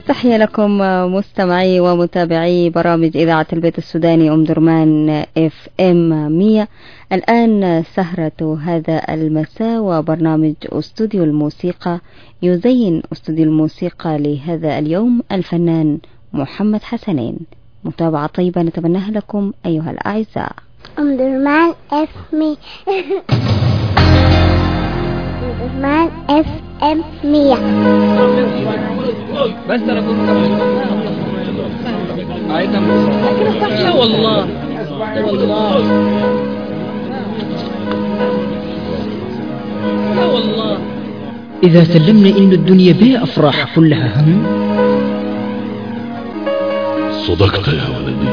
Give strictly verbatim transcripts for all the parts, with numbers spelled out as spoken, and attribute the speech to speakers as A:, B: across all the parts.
A: تحية لكم مستمعي ومتابعي برامج إذاعة البيت السوداني أم درمان اف ام مية. الآن سهرة هذا المساء وبرنامج أستوديو الموسيقى. يزين أستوديو الموسيقى لهذا اليوم الفنان محمد حسنين. متابعة طيبة نتمناها لكم أيها الأعزاء.
B: أم درمان اف مي أم درمان اف ام مية.
C: بس ترى كنت لا والله والله لا والله.
D: إذا سلمنا إن الدنيا بها أفراح كلها هم.
E: صدقت يا ولدي.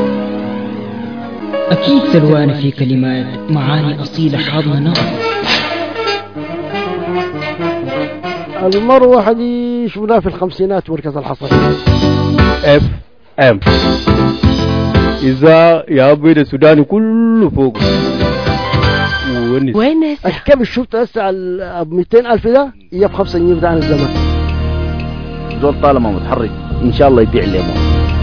D: أكيد سلوان في كلمات معاني أصيلة حاضنة نار.
F: المروحة دي شفناها في الخمسينات مركز الحصر.
G: اف ام إذا يا بيد السودان كله فوق.
F: وين الكم شفت هسه على مئتين ألف ده هي بخمسة جنيه بتاعنا الزمن.
G: زول طالما متحرك إن شاء الله يبيع لي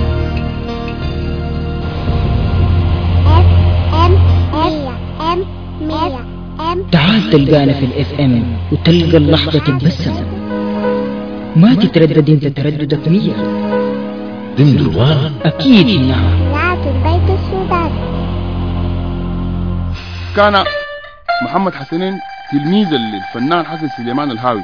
D: تعال تلقانا في الاف ام وتلقى اللحظة تبسم. ما تتردد انت ترددك مية.
E: دندروان
D: اكيد نعم.
B: إذاعة البيت السوداني.
H: كان محمد حسنين تلميذ للفنان حسن سليمان الهاوي.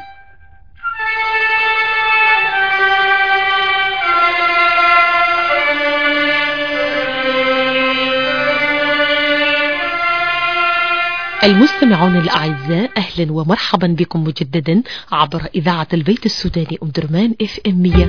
I: المستمعون الأعزاء، أهلا ومرحبا بكم مجددا عبر إذاعة البيت السوداني أم درمان اف ام مية.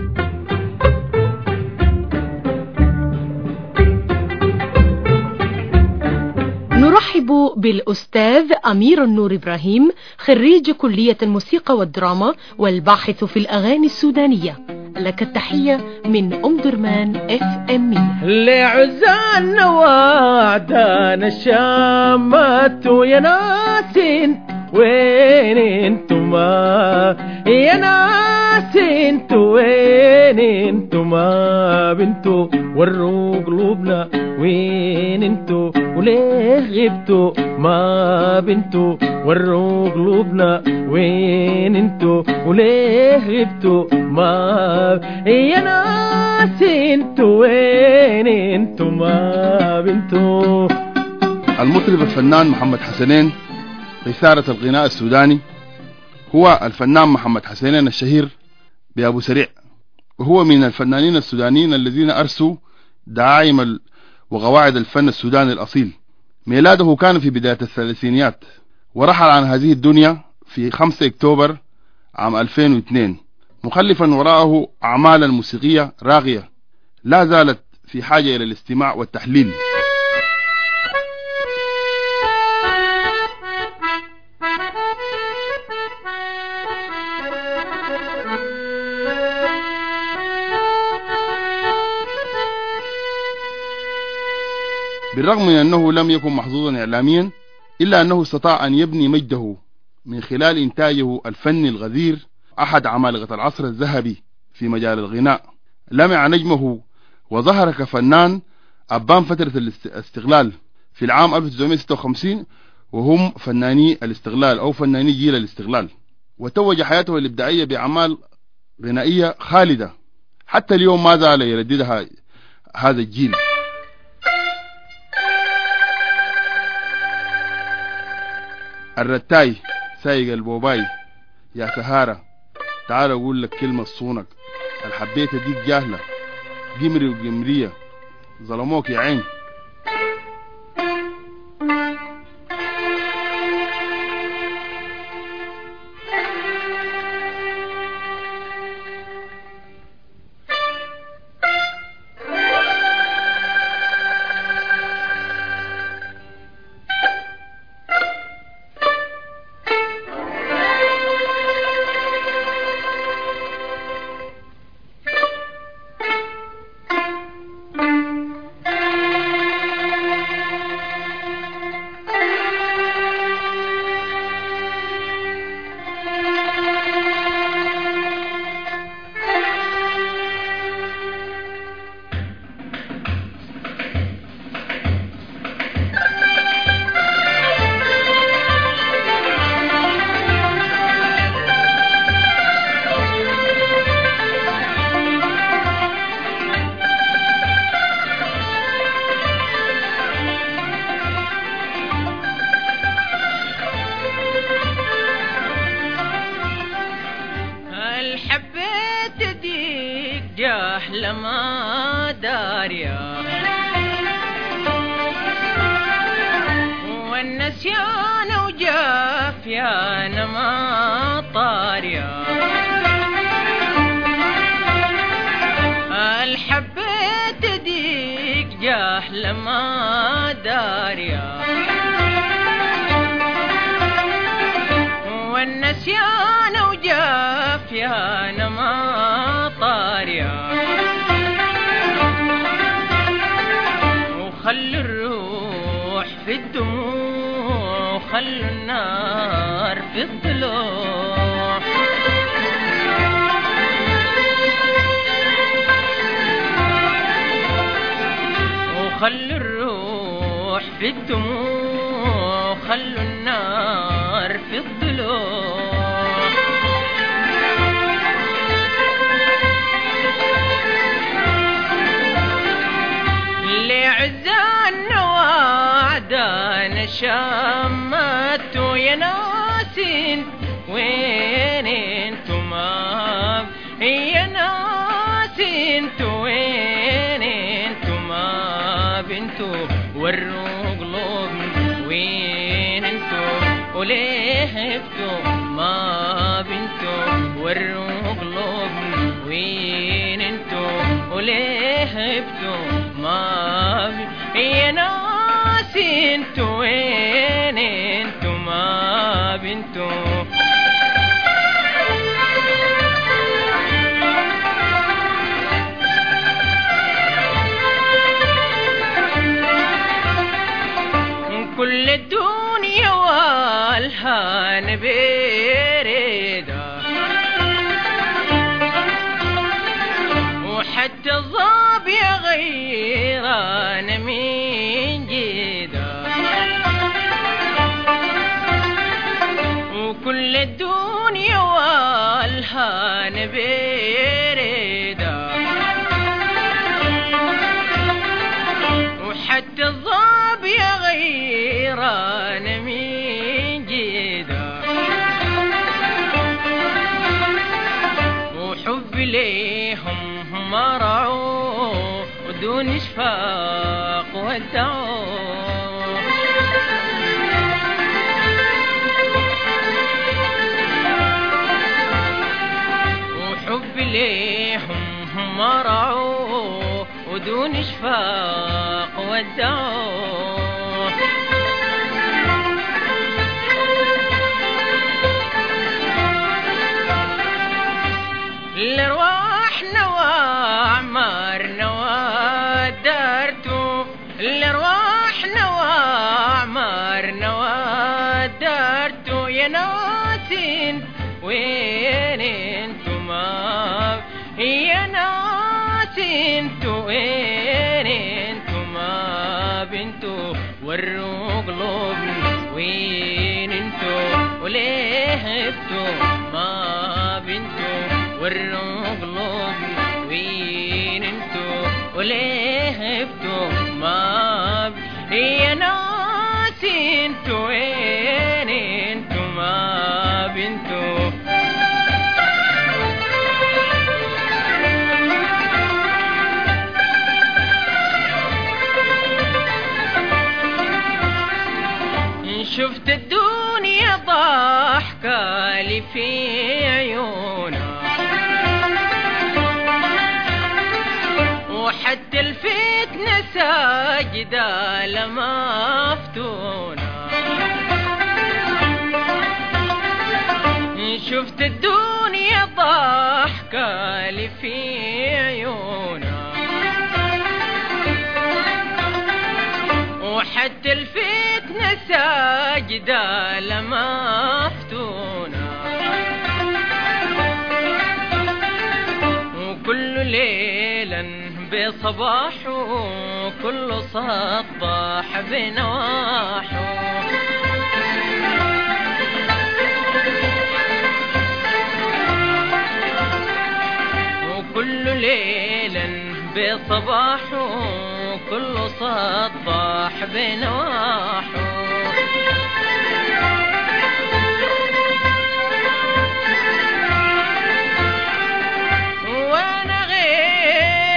I: نرحب بالأستاذ أمير النور إبراهيم، خريج كلية الموسيقى والدراما والباحث في الأغاني السودانية. لك التحية من أم درمان اف ام مية.
C: لعزان وعدان الشامات يا ناسين وين انتما يا ناس انتو وين انتما بنتو وروا قلوبنا وين انتو وليه غبتوا ما بنتو وروا قلوبنا وين انتو وليه غبتوا ما يا ناس انتو وين انتو ما بنتو.
H: المطرب الفنان محمد حسنين إثارة الغناء السوداني هو الفنان محمد حسنين الشهير بأبو سريع، وهو من الفنانين السودانيين الذين أرسوا دعائم وقواعد الفن السوداني الأصيل. ميلاده كان في بداية الثلاثينيات، ورحل عن هذه الدنيا في خمسة أكتوبر عام ألفين واثنين، مخلفا وراءه أعمالا موسيقية راقية لا زالت في حاجة إلى الاستماع والتحليل. بالرغم من أنه لم يكن محظوظا إعلاميا، إلا أنه استطاع أن يبني مجده من خلال إنتاجه الفني الغزير، أحد عمالقة العصر الذهبي في مجال الغناء. لمع نجمه وظهر كفنان أبان فترة الاستغلال في العام ألف وتسعمائة وستة وخمسين، وهم فناني الاستغلال أو فناني جيل الاستغلال، وتوج حياته الإبداعية بأعمال غنائية خالدة حتى اليوم ما زال يرددها هذا الجيل. الرتاي سايق البوباي يا سهارة تعال أقول لك كلمة صونك الحبيت ديك جاهلة جمري وجمرية ظلموك يا عين.
J: جهل ما داريا والنسيان وجافيان ما طاريا الحبيت ديك جهل ما داريا والنسيان وجافيان ما طاريا وخلوا الروح في الدموع وخلوا النار في الضلوع وخلوا الروح في الدموع وخلوا النار في الضلوع لعزان وعدان شمت يا ناسين وين انتما يا ناسين وين انتما بنتو وروا قلوب وين انتو وليه هبتو ما بنتو وروا قلوب وين انتو وليه هبتو ما بنتو يا ناس انتو وين انتو ما بنتو كل الدنيا والهان بيريدا وحتى الضاب يغيران من جيدا وكل الدنيا والهان بيريدا وحتى الضاب يغيران من جيدا وحب ليهم ما رعوا ودون اشفاق ودعوا وحب ليهم ما رعوا ودون اشفاق ودعوا الارواح نواعمر نوادرتو الارواح نواعمر نوادرتو يا ناسين وين انتما يا ناسين وين انتما بنتو وروا قلوب وين انتو وليه هبتو ما بنتو وروا قلوب وين انتو وليه هبتو ما يا ناس انتو وين انتو ما بنتو شفت الدنيا ضحكة لي في عيونها وحتى الفتنة ساجدة لما فتونا شفت الدنيا ضحكة لي في عيونها وحتى الفتنة ساجدة لما فتونا وكل ليلا بصباح وكل صباح بنواح وكل ليلا بصباح وكل صباح بنواح وانا غير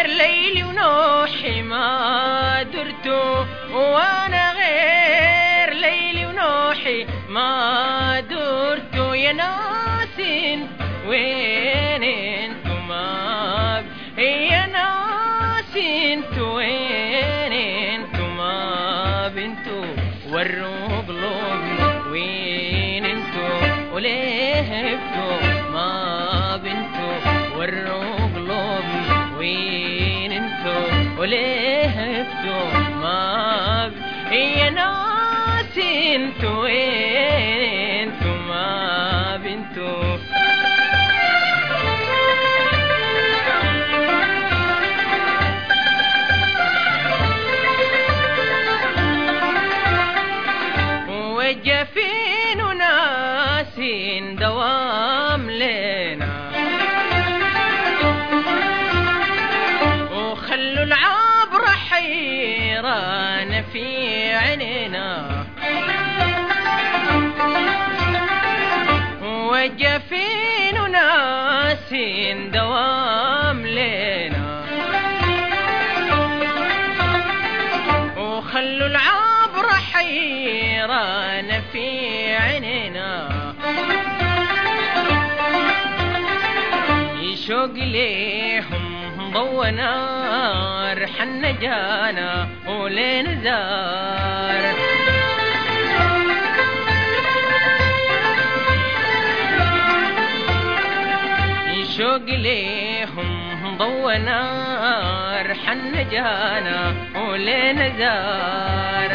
J: يا ناس وين انتم يا ناس انتو وين انتم بنتو وروا قلوبنا وين انتو وليه هبتوا ما بنتو وروا قلوبنا وين انتو وليه هبتوا ما ب... يا ناس انتو وين انتم ما بنتو وجفين وناس دوام لنا وخلوا العبر حيران في عيننا وجفين وناس دوام لنا وخلوا العبر حيران في عيننا يشوق ليهم ضوى نار حن جانا ولين زار يشوق ليهم ضوى نار حن جانا ولين زار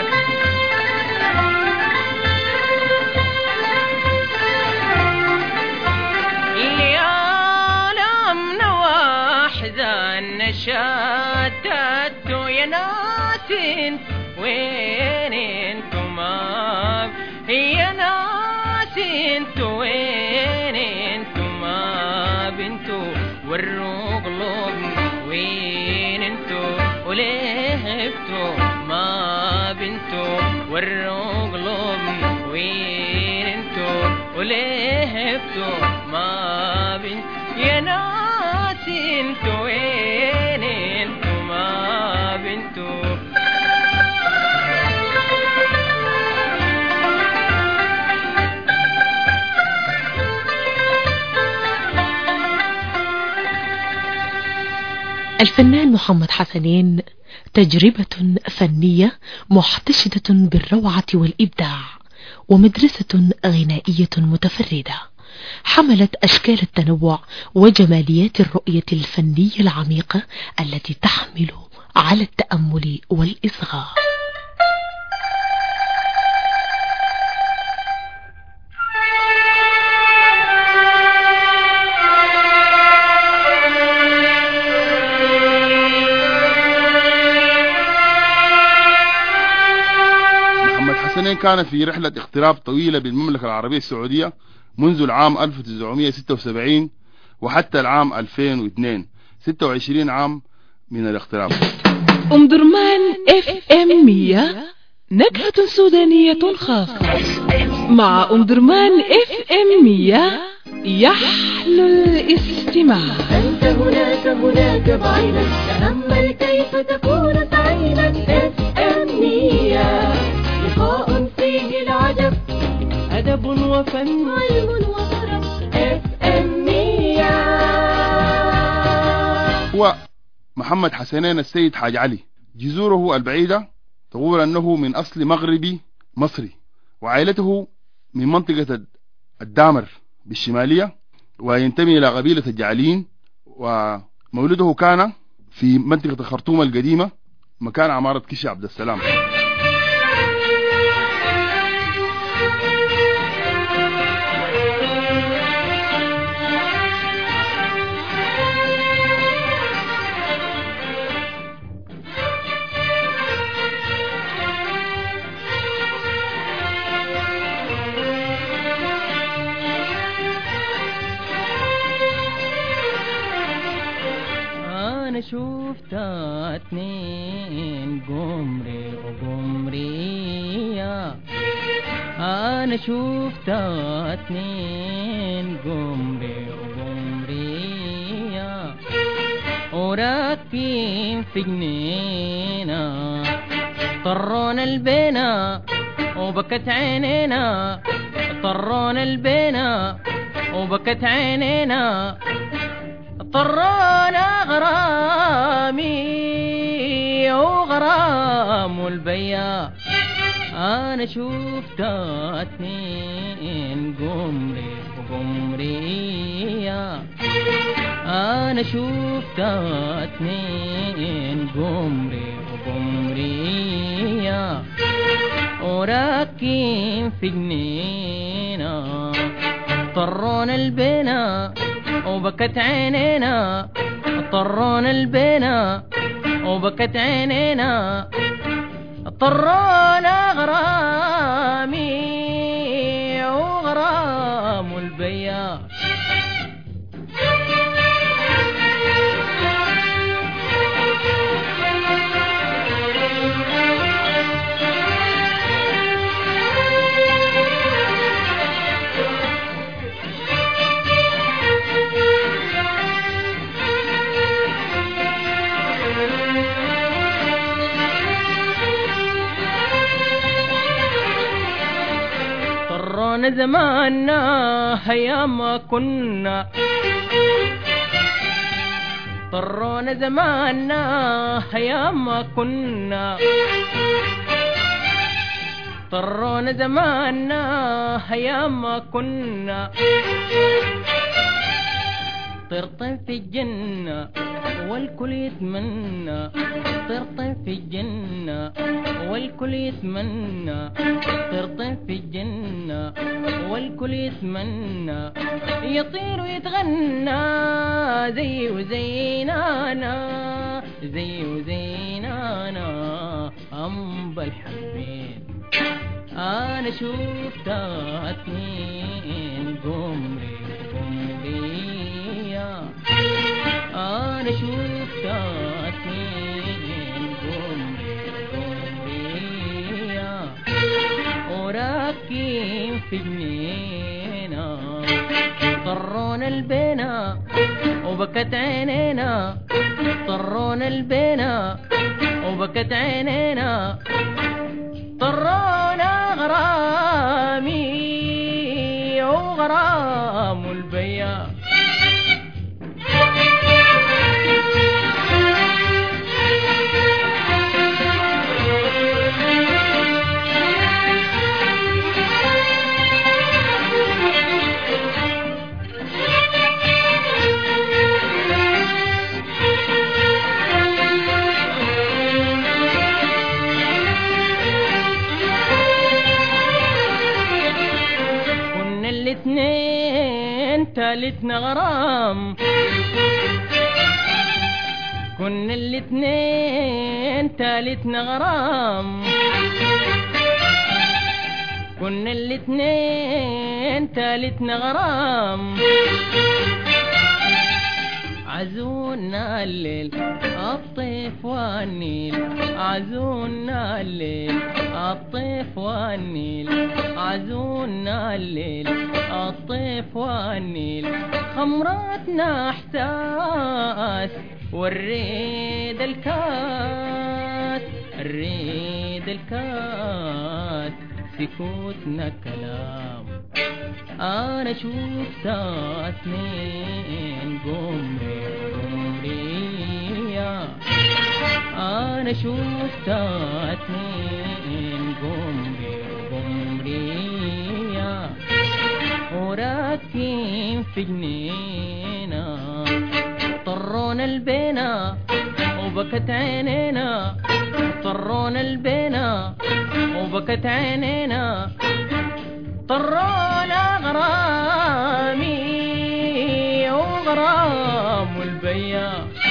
J: شتت يا ناس وين انتم يا ناس انتو وين انتم بنتو وروا قلوبنا وين انتو وليه هبتوا ما بنتو وروا قلوبنا وين انتو وليه هبتوا ما بنتو يا ناس انتو وين انتم ما بنتو
I: الفنان محمد حسنين تجربة فنية محتشدة بالروعة والإبداع ومدرسة غنائية متفردة حملت أشكال التنوع وجماليات الرؤية الفنية العميقة التي تحمل على التأمل والإصغاء.
H: محمد حسنين كان في رحلة اغتراب طويلة بالمملكة العربية السعودية منذ العام ألف وتسعمائة وستة وسبعين وحتى العام ألفين واثنين، ستة وعشرين عام من الاغتراب.
K: أم درمان اف ام مية نكهة سودانية خاصة مع أم درمان اف ام مية يحلو الاستماع.
L: أنت هناك هناك بعيدا تأمل كيف تكون سعيدا. اف ام مية لقاء فيه العجب أدب وفن علم وطرب. اف ام مية.
H: هو محمد حسنين السيد حاج علي جذوره البعيدة تقول أنه من أصل مغربي مصري، وعائلته من منطقة الدامر بالشمالية، وينتمي إلى قبيلة الجعلين، ومولده كان في منطقة الخرطوم القديمة مكان عمارة كشي عبد السلام.
J: أنا شفت اتنين قمري وقمرية، أنا شفت اتنين قمري وقمرية وراكبين في جنينة طرون البنا وبكت عينينا طرون البنا وبكت عينينا طرونا غرامي وغرام البيا أنا شفت اتنين قمري وقمرية أنا شفت اتنين قمري وقمرية وراكين في جنينة طرون البنا وبكت عينينا طرون البنا وبكت عينينا طرونا غرامي وغرام البيا طرون زماننا هيا ما كنا طرون زماننا هيا ما كنا طرون زماننا هيا ما كنا طرطن في الجنة والكل يتمنى طرطن في الجنة والكل يتمنى طرطن في الجنة والكل يتمنى يطير ويتغنى زي وزينانا زي وزينانا أم بالحبين أنا شفت اتنين قمري قمرية أنا شفت اتنين قمري قمرية وراكين في جنينة طرون البنا وبكت عينينا طرون البنا وبكت عينينا طرونا غرامي وغرام البيا الاثنين تالتنا غرام كنا الاثنين تالتنا غرام كنا الاثنين تالتنا غرام عزونا الليل الطيف والنيل عزونا الليل الطيف والنيل عزونا الليل الطيف والنيل خمرتنا احساس والريد الكاس الريد الكاس سكوتنا كلام أنا شفت اثنين قمري قمرية أنا شفت اثنين قمري قمرية وراكين في جنينة طرون البنا وبكت عينينا طرون البنا وبكت عينينا طرونا غرامي وغرام البيا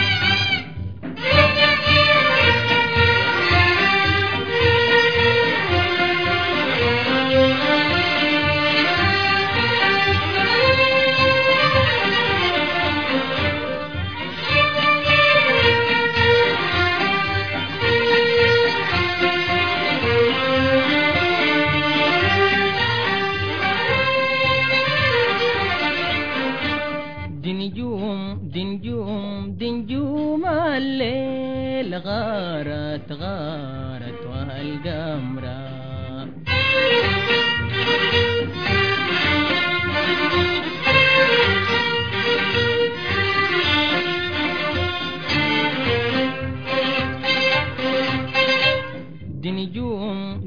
J: الليل غارت غارت والقمرة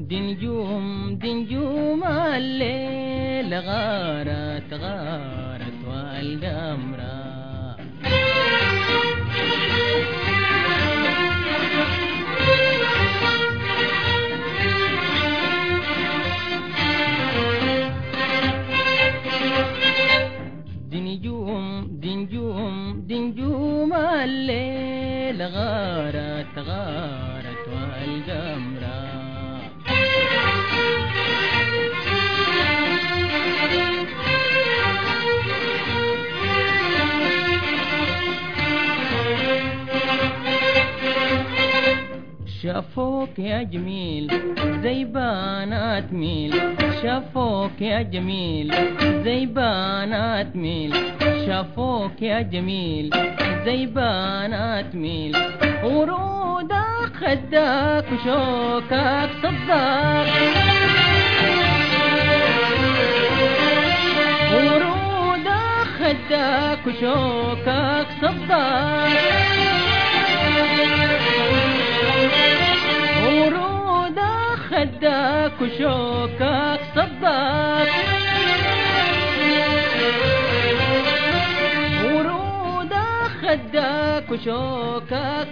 J: دي نجوم دي نجوم الليل غارت غارت والقمرة دي نجوم دي نجوم دي نجوم الليل غارت غارت والقمرة شافوك يا جميل زي بنات ميل شافوك يا جميل زي بنات ميل شافوك يا جميل زي بنات ميل ورودك خدك وشوكك صدك ورودك خدك وشوكك صدك ورودك خدك وشوكك صدك ورودك خدك وشوكك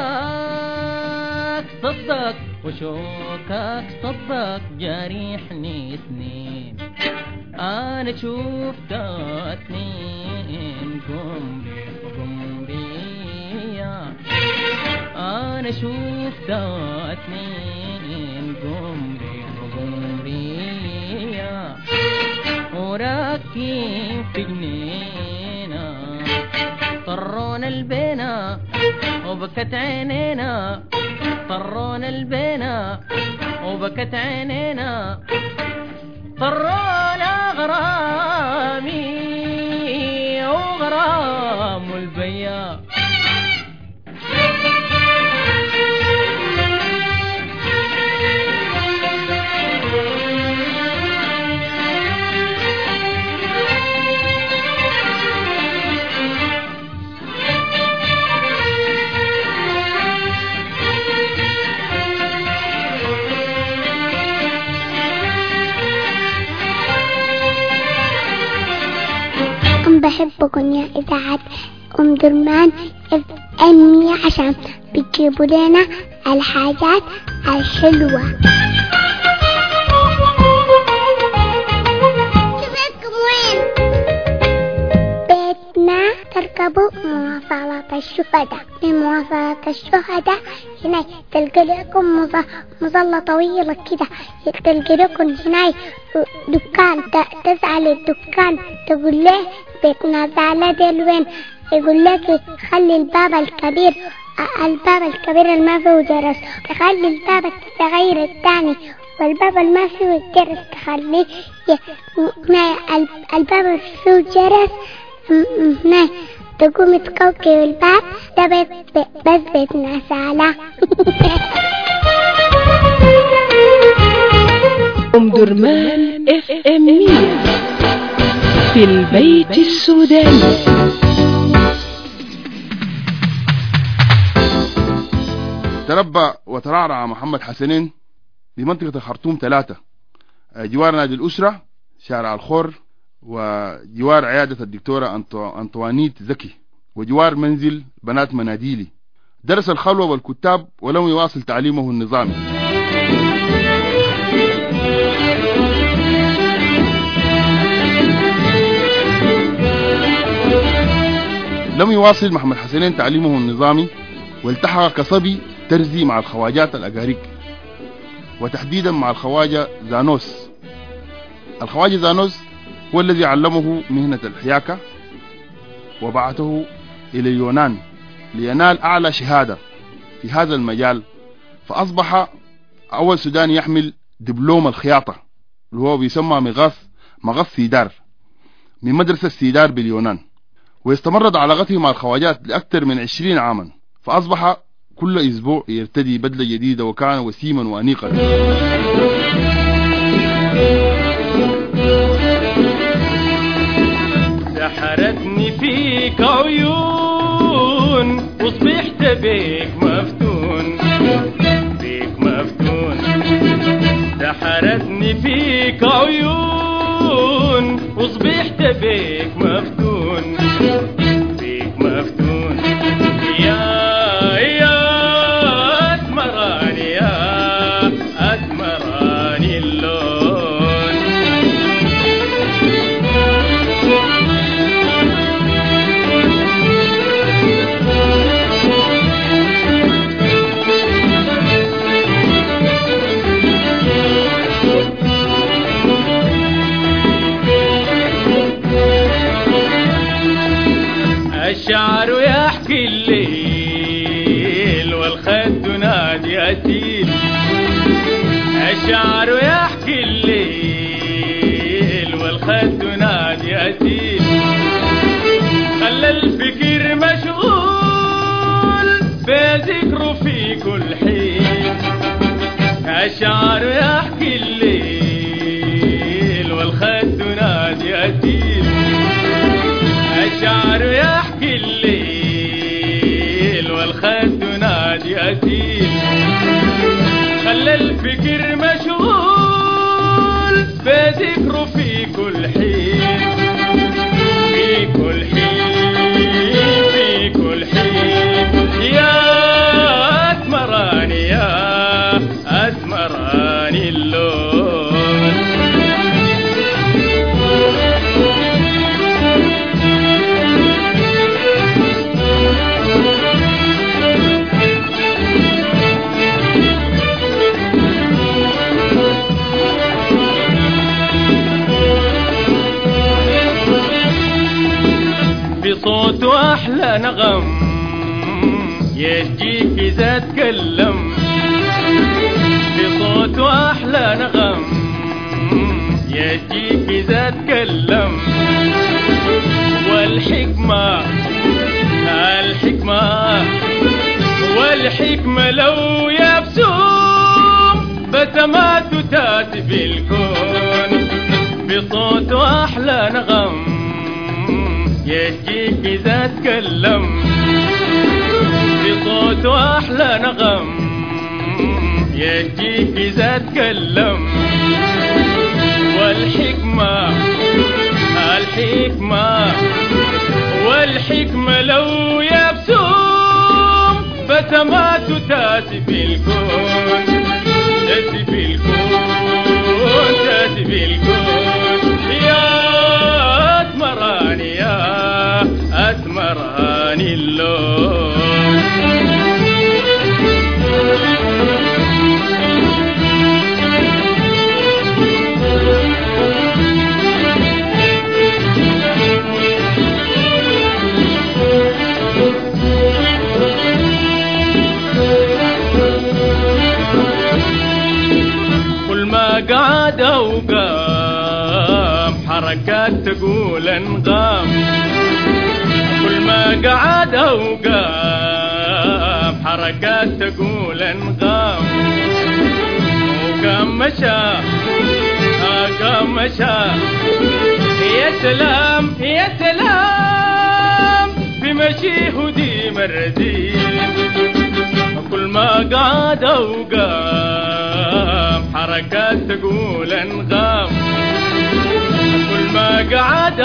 J: صدك صدك وشوكك صدك جارحني اثنين انا شفت اثنين قمري قمري انا شفت اثنين قمري قمري وراكين في جنينا طرون البنا وبكت عينينا طرون البنا وبكت عينينا طرون غرامي وغرام البيا
B: بحبكم يا إذاعة أم درمان اف ام مية عشان بتجيبوا لنا الحاجات الحلوة. شوفكم وين؟ بيتنا تركبوا مواصلات الشهداء. في مواصلات الشهداء هنا تلقى لكم مظلة طويلة كده، تلقى لكم هنا دكان، تسأل الدكان تقول له بيتنا زعلة ديل وين، يقول لك خلي الباب الكبير الباب الكبير اللي ما فيه جرس، تخلي الباب الصغير الثاني والباب اللي ما فيه جرس تخليه الباب اللي فيه جرس هنا تقوم تكوكي الباب ده بيت بس بيتنا زعلة.
K: أم درمان اف ام مية في البيت السوداني.
H: تربى وترعرع محمد حسنين بمنطقة الخرطوم ثلاثة، جوار نادي الأسرة شارع الخور، وجوار عيادة الدكتورة أنطوانيت زكي، وجوار منزل بنات مناديلي. درس الخلوة والكتاب ولم يواصل تعليمه النظامي. لم يواصل محمد حسنين تعليمه النظامي، والتحق كصبي ترزي مع الخواجات الأقاريك، وتحديدا مع الخواجة زانوس. الخواجة زانوس هو الذي علمه مهنة الحياكة وبعثه إلى اليونان لينال أعلى شهادة في هذا المجال، فأصبح أول سوداني يحمل دبلوم الخياطة اللي هو بيسمى مغاث مغاث سيدار من مدرسة سيدار باليونان. واستمرت علاقته مع الخواجات لأكثر من عشرين عاما، فأصبح كل أسبوع يرتدي بدلة جديدة، وكان وسيما وأنيقا.
C: سحرتني فيك عيون وصبحت بيك مفتون، بيك مفتون سهرتني فيك عيون وصبحت بيك مفتون بيك مفتون يا يا أسمراني يا أسمراني اللون الشعر يحكي الليل والخد نادي أسيل الشعر يحكي الليل والخد نادي أسيل خلى الفكر مشغول بذكره في كل حين الشعر يحكي الليل والخد نادي أسيل الشعر يحكي الليل والخد نادي أسيل خلى الفكر مشغول بذكره في كل حين في كل حين في كل حين يا أسمراني يا أسمراني اللون بصوت أحلى نغم يجيك إذا تكلم بصوت أحلى نغم يجيك إذا تكلم والحكمة الحكمة والحكمة لو يبسوم بسمات تاتي في الكون بصوت أحلى نغم يجيك إذا تكلم بصوت أحلى نغم يجيك إذا تكلم والحكمة الحكمة والحكمة لو يبسوم بسمات تاتي في الكون تاتي في الكون تاتي في الكون يا أسمراني يا أسمراني اللون كل ما قعد وقام حركات تقول انغام كل ما قعد وقام حركات تقول انغام وقام مشى قام مشى يا سلام يا سلام في مشيه ودي مردين كل ما قعد وقام حركات تقول انغام كل ما قعد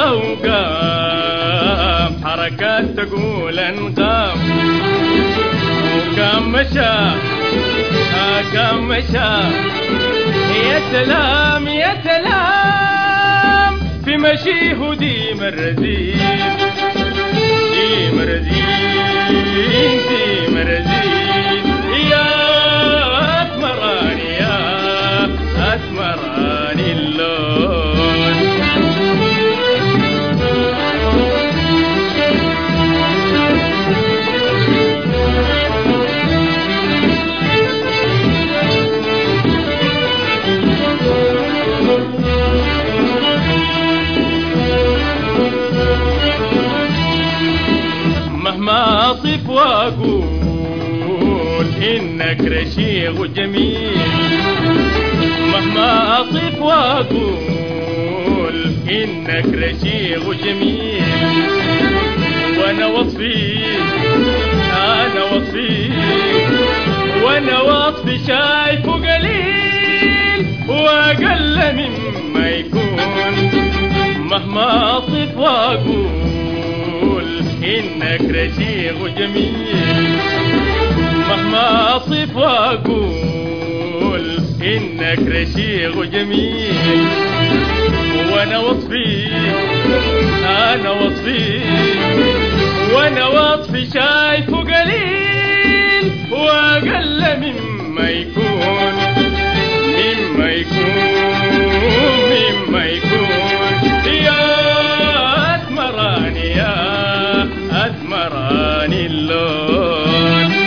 C: وقام حركات تقول انغام وقام مشى قام مشى يا سلام يا سلام في مشيه ودي مردين دي مردين دي مردين يا أسمراني يا أسمراني اللون مهما أصف وأقول إنك رشيق وجميل مهما أصف وأقول إنك رشيق وجميل وأنا وصفي أنا وصفي وأنا وصفي شايفه قليل وأقل واقول انك رشيق وجميل، مهما اصف واقول انك رشيق وجميل، وانا وصفي انا وصفي وانا وصفي شايفه قليل واقل مما يكون مما يكون مما يكون يا أسمراني يا أسمراني اللون.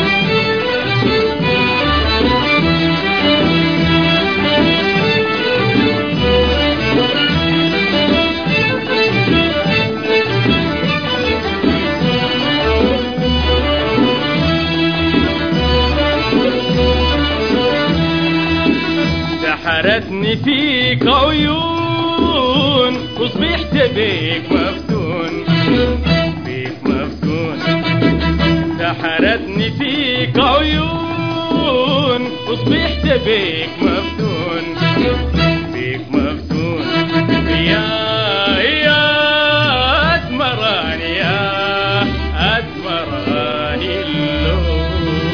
C: سحرتني فيك عيون وصبحت بيك مفتون بيك مفتون، سحرتني فيك عيون وصبحت بيك مفتون بيك مفتون يا يا أسمراني يا أسمراني اللون.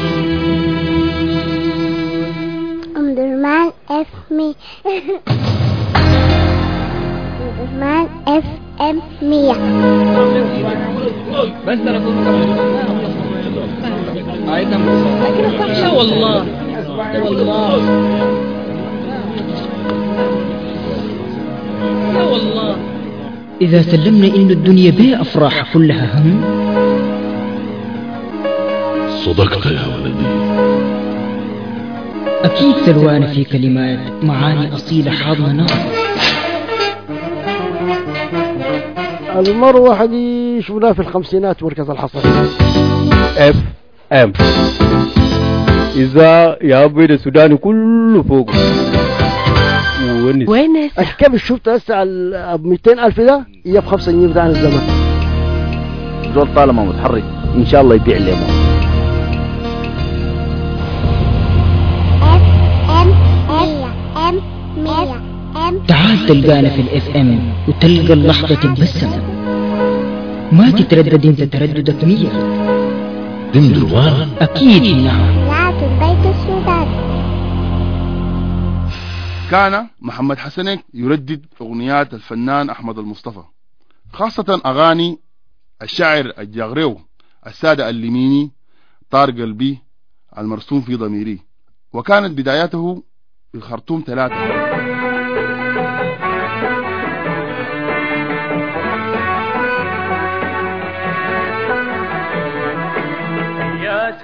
B: أم درمان اف مي درمان اف ام مية.
D: بس انا كنت لا والله والله لا والله. إذا سلمنا إن الدنيا بها أفراح كلها هم،
E: صدقت يا ولدي.
D: أكيد سلوان في كلمات معاني أصيلة حاضنة نار.
F: المروة حدي شفناه في الخمسينات مركز الحصر
M: اف ام. إذا يا أبوي السوداني كله فوق
K: ونس.
F: الكم شفت هسه ب مئتين ألف ده يا بخمسة جنيه بتاع الزمن.
G: زول طالما متحرك إن شاء الله يبيع لي
D: تعال تلقانا في الاف ام وتلقى اللحظة تتبسم، ما تتردد انت ترددك مية.
E: دندروان
D: اكيد نعم.
B: إذاعة البيت السوداني.
H: كان محمد حسنك يردد اغنيات الفنان احمد المصطفى، خاصة اغاني الشاعر الجاغريو السادة الليميني طار قلبي المرسوم في ضميري، وكانت بداياته في الخرطوم ثلاثة.
C: يا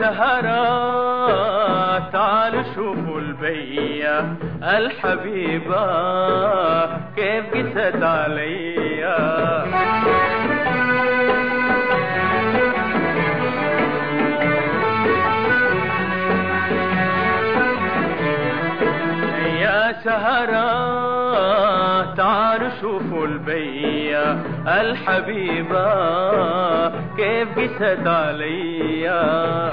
C: سهرات تعالوا شوفوا البيا الحبيبة كيف قست عليا، سهرات تعالوا شوفوا البيا الحبيبة كيف قست عليا،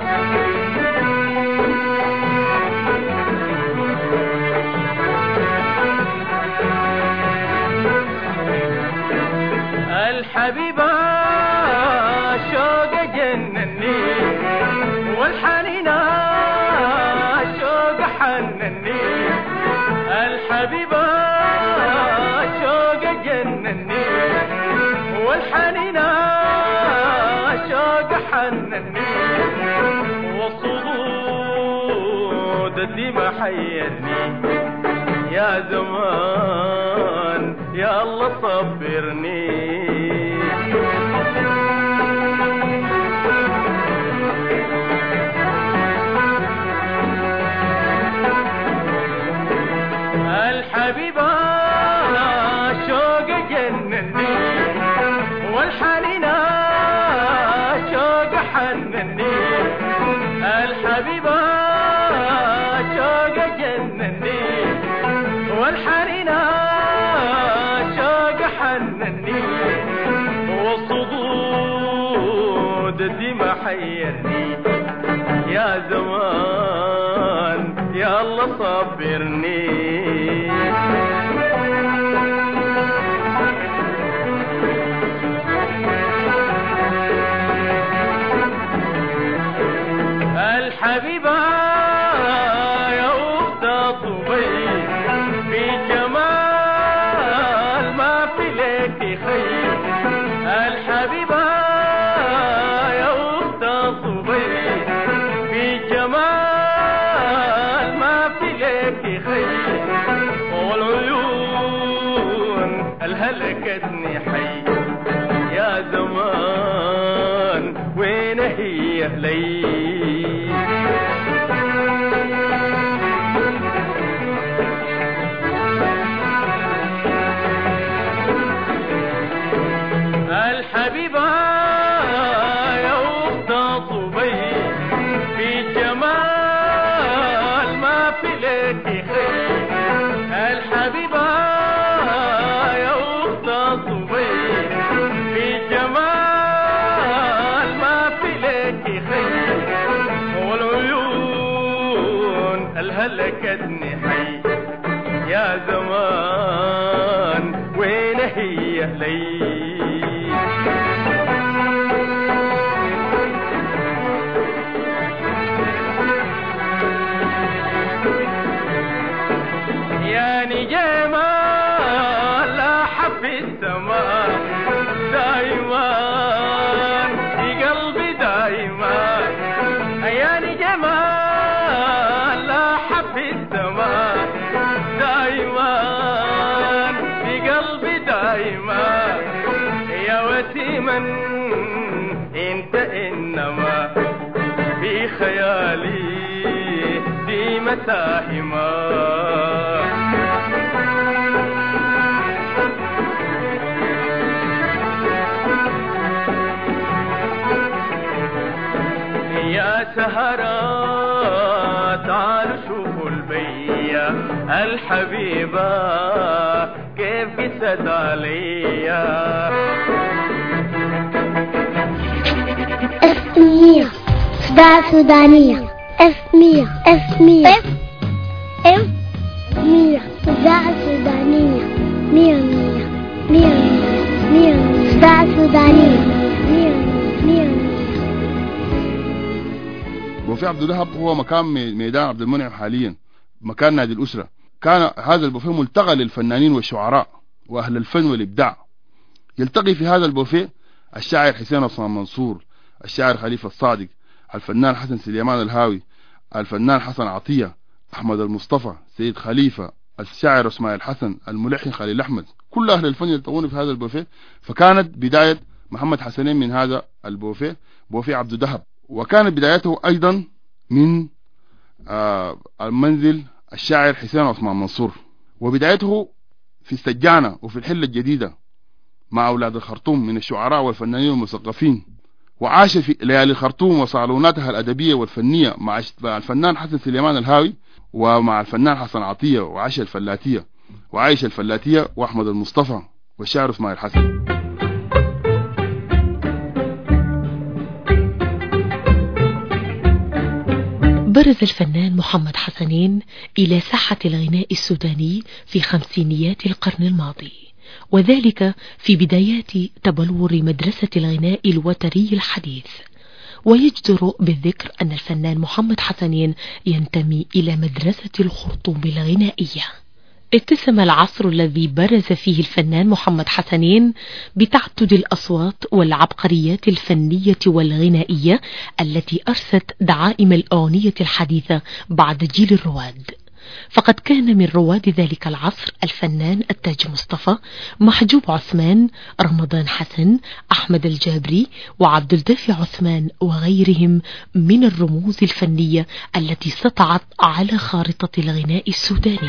C: الحبيبة شوق جنني والحنينة شوق حنني، الحبيبة شوق جنني والحنينة شوق حنني، والصدود الدمى حيرني يا زمان يا الله صبرني. الحبيبة شوق جنني والحنينة شوق حنني، الحبيبة شوق جنني والحنينة شوق حنني، والصدود الدمى حيرني يا زمان يا الله صبرني. الحبيبة يا أخت طبيب في جمال ما في لك خير الحبيبة يا أخت طبيب في جمال ما في لك خير والعيون الهلكتني حي يا زمان وين هي لي الحبيبة يا أخت طبيب في جمال ما في لك خير الحبيبة يا أخت طبيب في جمال ما في لك خير والعيون الهلكتني حي يا زمان وين هي لي يا نجمة لا حب السماء دايما في قلبي دايما يا نجمة لا حب السماء دايما في قلبي دايما يا وسيما انت انما في خيالي في مساهما يا سهرات تعالوا شوفوا البيا الحبيبة كيف قست عليا
B: اسمية صداع سودانية اسمية اسمية اف ام مية صداع سودانية مية مية مية مية صداع سودانية مية مية
H: بوفيه عبد الوهاب هو مكان ميدان عبد المنعم حاليا مكان نادي الأسرة. كان هذا البوفيه ملتقى للفنانين والشعراء وأهل الفن والإبداع. يلتقي في هذا البوفيه الشاعر حسين عثمان منصور، الشاعر خليفة الصادق، الفنان حسن سليمان الهاوي، الفنان حسن عطية، أحمد المصطفى، سيد خليفة، الشاعر اسماعيل حسن، الملحن خليل أحمد. كل أهل الفن يلتقون في هذا البوفيه. فكانت بداية محمد حسنين من هذا البوفيه بوفيه عبد دهب، وكانت بدايته أيضا من آه المنزل الشاعر حسين عثمان منصور، وبدايته في السجانة وفي الحلة الجديدة مع أولاد الخرطوم من الشعراء والفنانين والمثقفين. وعاش في ليالي الخرطوم وصالوناتها الأدبية والفنية مع الفنان حسن سليمان الهاوي ومع الفنان حسن عطية وعاش الفلاتية وعايش الفلاتية وأحمد المصطفى والشاعر اسماعيل حسن.
I: برز الفنان محمد حسنين إلى ساحة الغناء السوداني في خمسينيات القرن الماضي، وذلك في بدايات تبلور مدرسة الغناء الوتري الحديث. ويجدر بالذكر أن الفنان محمد حسنين ينتمي إلى مدرسة الخرطوم الغنائية. اتسم العصر الذي برز فيه الفنان محمد حسنين بتعدد الأصوات والعبقريات الفنية والغنائية التي أرست دعائم الأغنية الحديثة بعد جيل الرواد. فقد كان من رواد ذلك العصر الفنان التاج مصطفى، محجوب عثمان، رمضان حسن، أحمد الجابري، وعبد الدافع عثمان وغيرهم من الرموز الفنية التي سطعت على خارطة الغناء السوداني.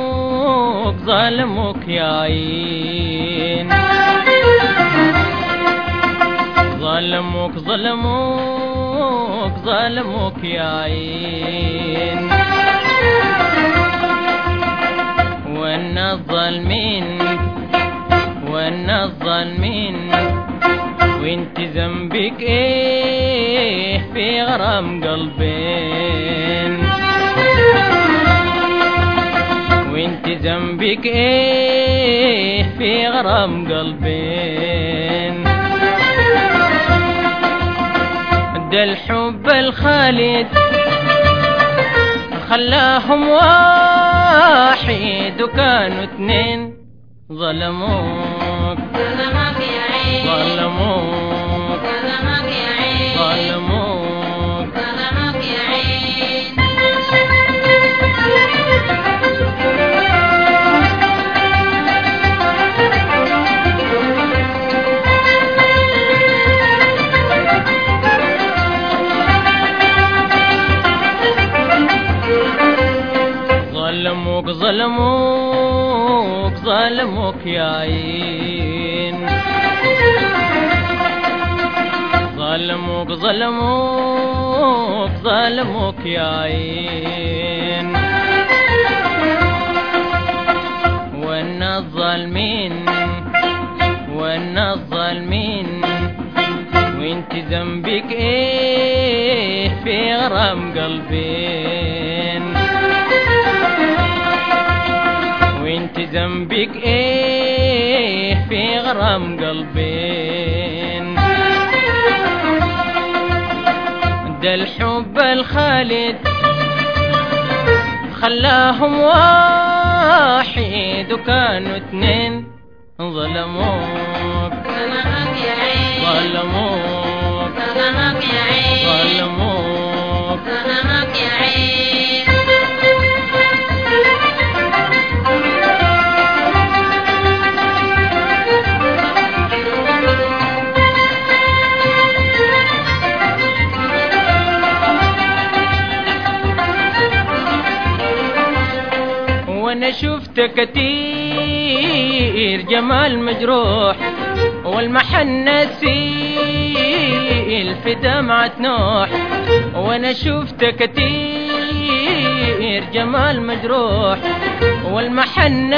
J: ظلموك ظلموك يا عين ظلموك ظلموك ظلموك يا عين، والناس ظالمين والناس ظالمين، وانت ذنبك ايه في غرام قلبين، وانت ذنبك ايه في غرام قلبين. ده الحب الخالد خلاهم واحد وكانوا اتنين، ظلموك ظلموك يا عين، ظلموك ظلموك يا عين، ظلموك ظلموك يا عين. ظلموك ظلموك ظلموك يا عين، ظلموك ظلموك ظلموك يا عين، والناس ظالمين والناس ظالمين، وانت ذنبك ايه في غرام قلبين، وانت ذنبك ايه في غرام قلبين. ده الحب الخالد خلاهم واحد وكانوا اتنين، ظلموك ظلموك يا عين، ظلموك ظلموك يا عين، ظلموك ظلموك يا عين. وانا شفت كتير جمال مجروح، والمحن نسيل في دمعة نوح، وانا شفت كتير جمال مجروح، والمحن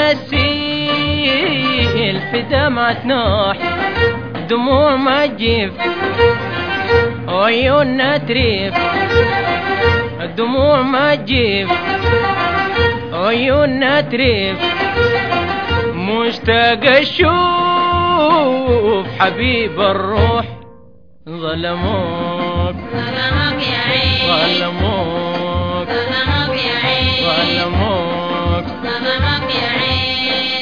J: نسيل في دمعة نوح، دموع ما تجيب وعيوننا تريب، دموع ما تجيب عيوننا تريب، مشتاق اشوف حبيب الروح. ظلموك ظلموك يا عين، ظلموك ظلموك يا عين، ظلموك ظلموك يا عين.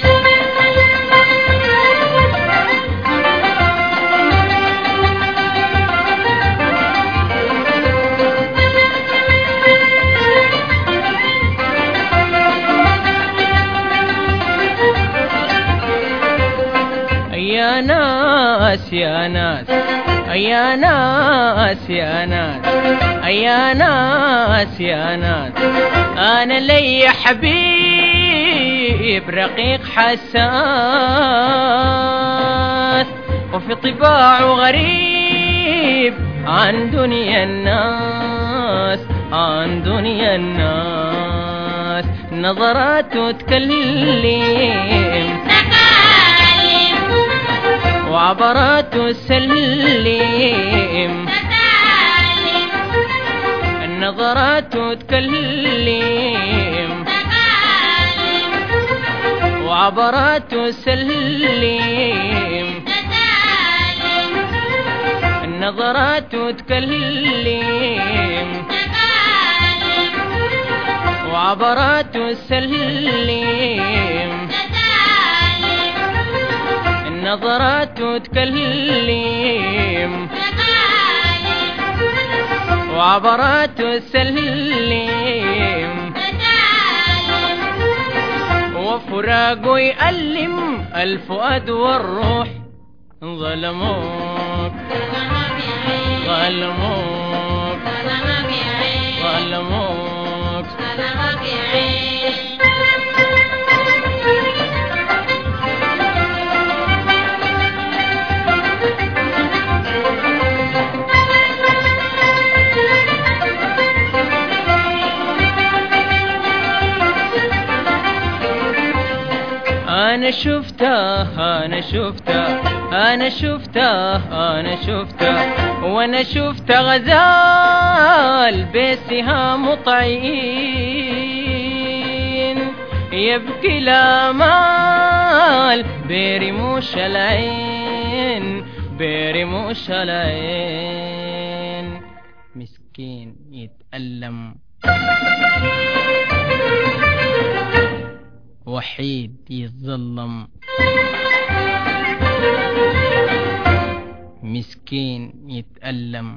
J: يا ناس يا ناس يا ناس يا ناس يا ناس يا ناس، أنا لي حبيب رقيق حساس، وفي طباعه غريب عن دنيا الناس عن دنيا الناس، نظراته تكلم وعبراته سلم، النظرات تكلم وعبراته سلم، النظرات تكلم وعبراته سلم، النظرات تكلم وعبراته سلم، وفراقه يألم الفؤاد والروح. ظلموك ظلموك ظلموك أنا شفته أنا شفته أنا شفته أنا شفته وأنا شفته غزال بسهام طعين يبكي الآمال برموش العين برموش العين مسكين يتألم وحيد يتظلم مسكين يتألم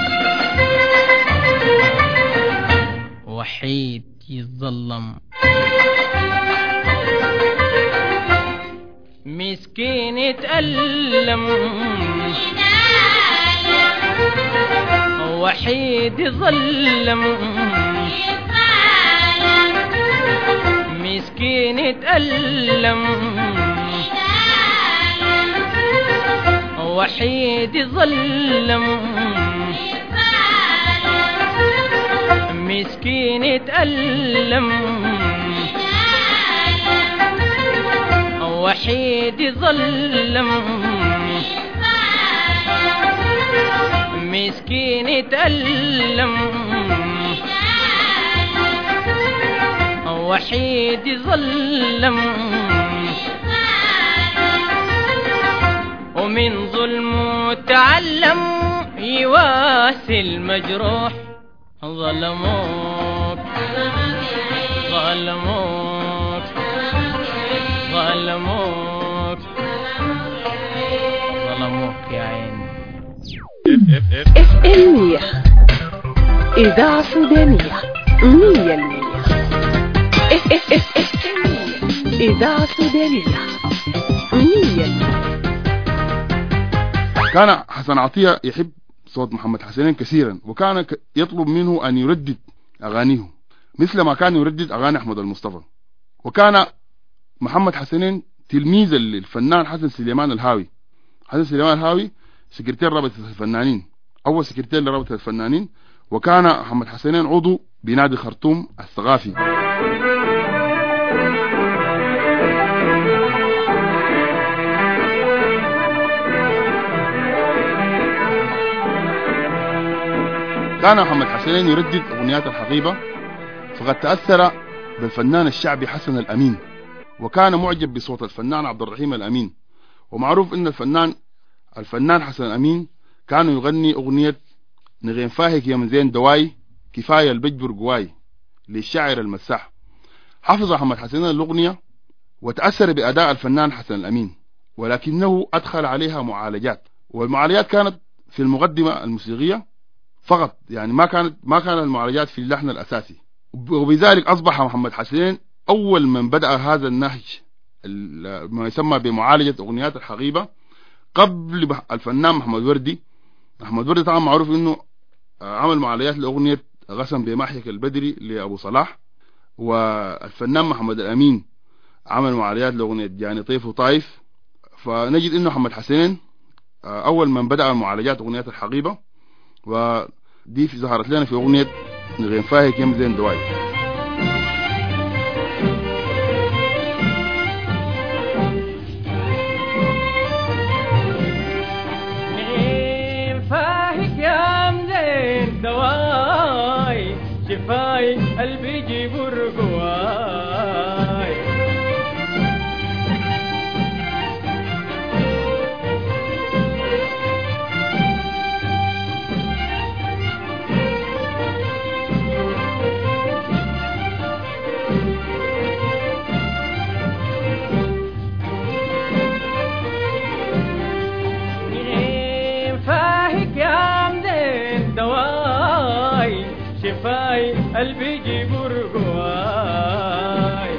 J: وحيد يتظلم مسكين يتألم وحيد يظلم مسكين يتألم وحيد يظلم مسكين يتألم وحيد يظلم مسكين يتألم وحيد يظلم ومن ظلمه تعلم يواسي المجروح ظلموك ظلموك ظلموك ظلموك يا عين.
K: اف ام مية إذاعة سودانية مية المية. اف اف اف اف إذاعة سودانية مية المية.
H: كان حسن عطية يحب صوت محمد حسنين كثيرا، وكان يطلب منه أن يردد أغانيه مثل ما كان يردد أغاني أحمد المصطفى. وكان محمد حسنين تلميذا للفنان حسن سليمان الهاوي. حسن سليمان الهاوي سكرتير رابطة الفنانين، أول سكرتير لرابطة الفنانين، وكان محمد حسنين عضو بنادي خرطوم الثقافي. كان محمد حسنين يردد أغنيات الحقيبة، فقد تأثر بالفنان الشعبي حسن الأمين، وكان معجب بصوت الفنان عبد الرحيم الأمين. ومعروف أن الفنان الفنان حسن الأمين كان يغني أغنية نغين فاهك يا مزين دواي كفاية البجبر قواي للشاعر المساح. حفظ محمد حسنين الأغنية وتأثر بأداء الفنان حسن الأمين، ولكنه أدخل عليها معالجات، والمعالجات كانت في المقدمة الموسيقية فقط، يعني ما كانت ما كان المعالجات في اللحن الأساسي. وبذلك أصبح محمد حسنين أول من بدأ هذا النهج ما يسمى بمعالجة أغنيات الحقيبة قبل الفنان محمد وردي. محمد وردي طبعا معروف إنه عمل معالجات لأغنية غسم بمحيك البدري لأبو صلاح، والفنان محمد الأمين عمل معالجات لأغنية جاني طيف وطايف. فنجد إنه محمد حسنين أول من بدأ معالجات أغنيات الحقيبة، ودي في ظهرت لنا في أغنية نغين فاهك يم زين دواي.
J: نغين فاهك يم زين دواي شفاي قلبي يجيب رقواي. شفاي قلبي يجيب رقواي.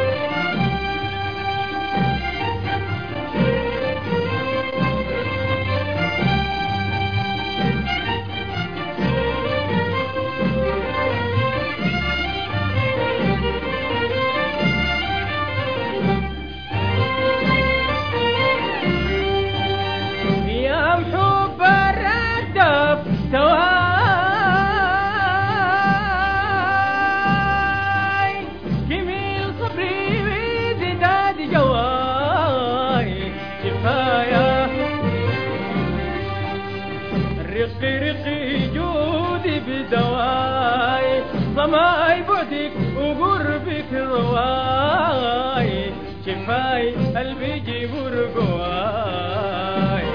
J: يا محب الردب سواي
C: رقي رقي جودي بدواي ضماي بعدك وقربك رواي شفاي قلبي يجيب رقواي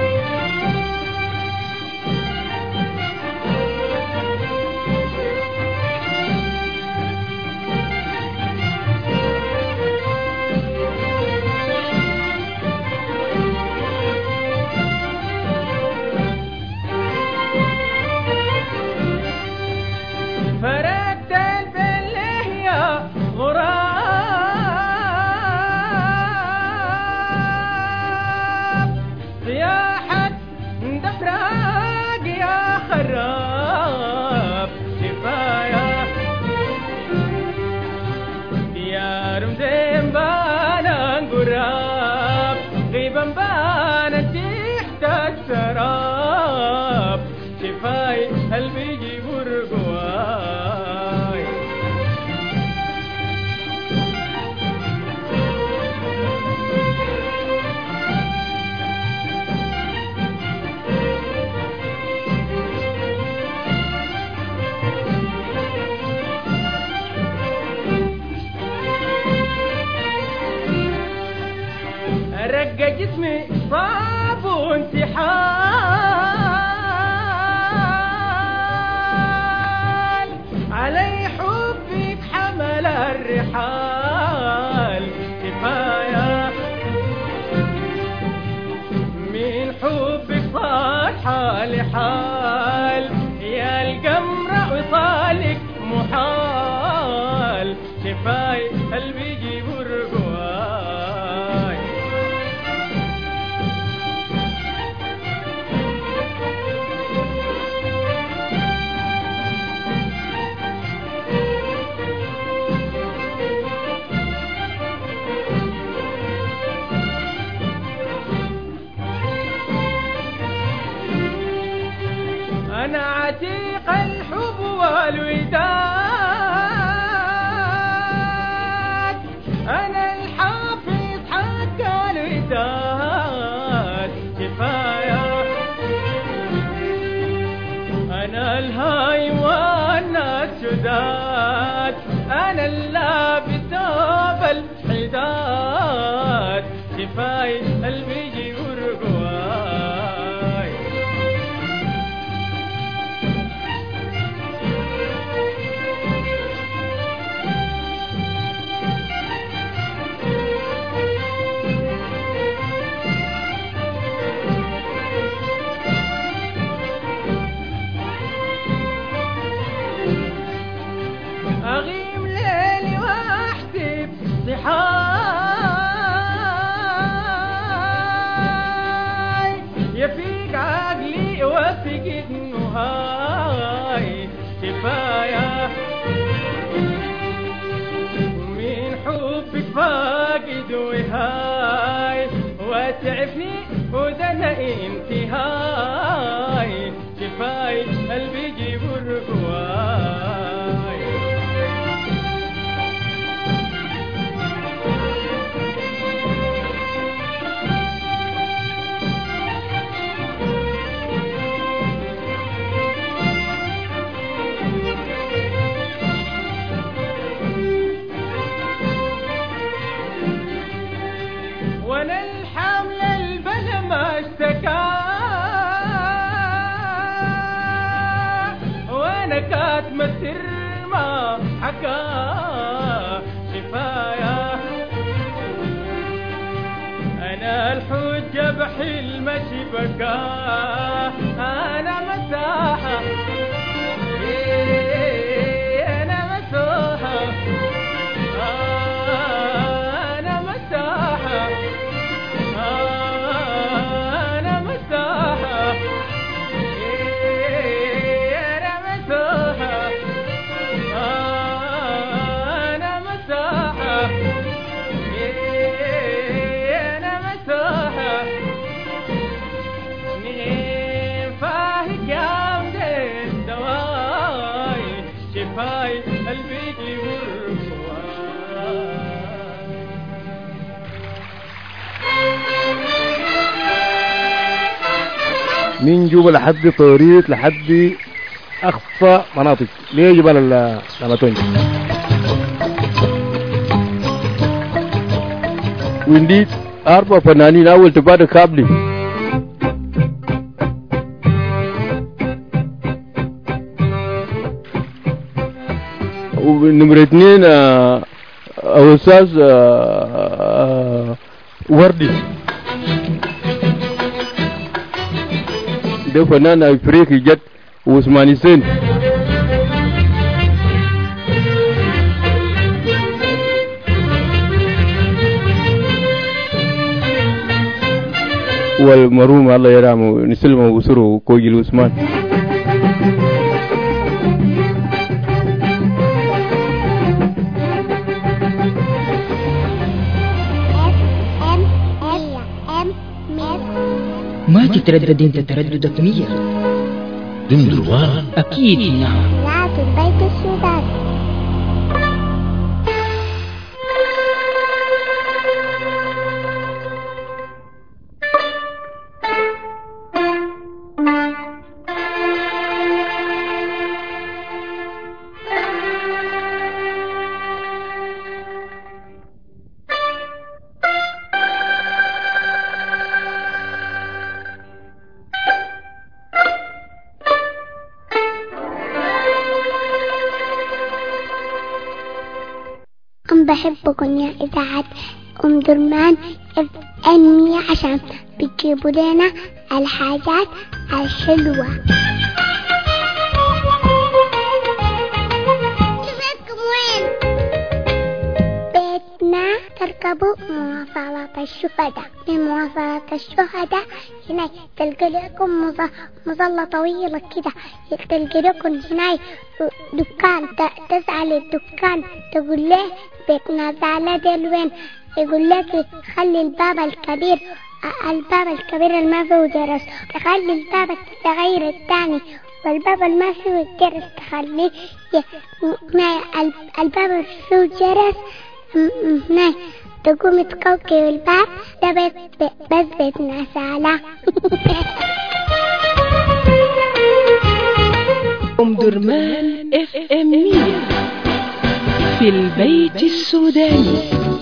C: فرقت البله يا غراب سياحة دفراق يا خراب شفايا يا رمزين بانا قراب غيبا بانا تحت السراب شفاي قلبي يجيب رقواي رق جسمي صاب وانتحال علي حبك حمل الرحال كفاية من حبك صار حالي حال يا القمرة وصالك محال شفاي قلبي يجيب رقواي أنا عتيق الحب والوداد أنا الحافظ حق الوداد كفاية أنا الهاي وأنا السداد أنا اللابس ثوب الحداد كفاية قلبي يجيب رقواي أغيم ليلي واحسب صحاي يفيق عقلي وفقد نهاي كفاية من حبك فاقد وهاي وتعفني ودنا انتهاي كفاية قلبي يجيب رقواي وانا الحمل البلا ما اشتكى وانا كاتم السر ما حكى شفايا انا الحجة بحلم شبكى انا مساحة انا مساحة انا مساحة أنا مساحة أنا مساحة أنا مساحة أنا مساحة من فاهك يا مدين دواي شفاي قلبي يجيب
M: من جوبا لحد طوريت لحد أقصى مناطق ليه جبال الأماتونج. وندي أربع فنانين أول تبادل كابلي ونمرة اثنين أستاذ وردي ده فنان أفريقي جد وعثماني سين. والمروم الله يرحمه نسلمه وسره كوجل عثمان.
D: ما تتردد انت ترددك مية
E: دندروان
D: اكيد نعم.
B: إذاعة البيت السوداني. أم بحبكم يا إذاعة أم درمان اف ام مية عشان بتجيبوا لنا الحاجات الحلوة. بيتكم وين؟ بيتنا تركبوا مواصلات الشهداء. لمواصلات الشهداء هنا تلقى لكم مظلة طويلة كده، تلقى لكم هنا دكان، تسأل الدكان تقول له بيتنا زعلة دل وين، يقول لك خلي الباب الكبير، الباب الكبير اللي ما فيه جرس تخلي الباب الصغير الثاني، والباب اللي ما فيه جرس تخليه الباب اللي فيه جرس هنا تقوم تكوكي الباب ده بيت بس بيتنا زعلة.
K: أم درمان اف ام مية في البيت السوداني.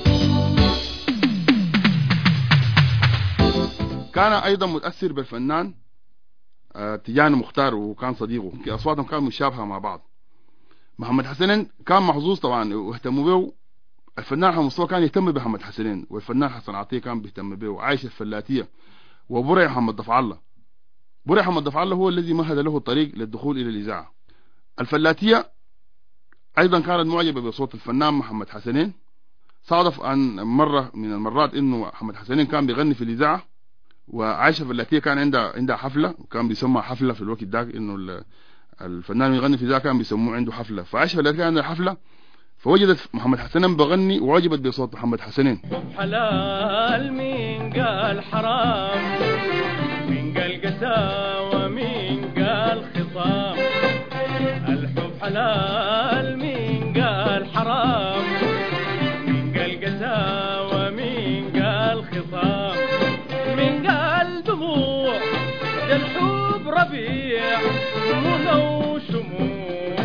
H: كان ايضا متأثر بالفنان تيجان مختار وكان صديقه، اصواتهم كانت مشابهة مع بعض. محمد حسنين كان محظوظ طبعا واهتموا به. الفنان حمد مصطفى كان يهتم بمحمد حسنين، والفنان حسن عطية كان بيهتم به، وعائشة الفلاتية، وبرع محمد ضفع الله. برع محمد ضفع الله هو الذي مهد له الطريق للدخول الى الاذاعة. الفلاتية ايضا كانت معجبة بصوت الفنان محمد حسنين. صادف ان مرة من المرات انه محمد حسنين كان بيغني في الاذاعة، وعائشة الفلاتية كان عندها عندها حفلة، وكان بيسمى حفلة في الوقت ده، انه الفنان يغني في الاذاعة كان بيسموه عنده حفلة. فعائشة الفلاتية كان عندها حفلة، فوجدت محمد حسنين بغني وعجبت بصوت محمد حسنين.
C: حلال مين قال حرام، مين قال قساوة، مين قال خصام. الحب حلال مين قال حرام، مين قال قساوة، مين قال خصام. مين قال دموع ده الحب ربيع منى وشموع.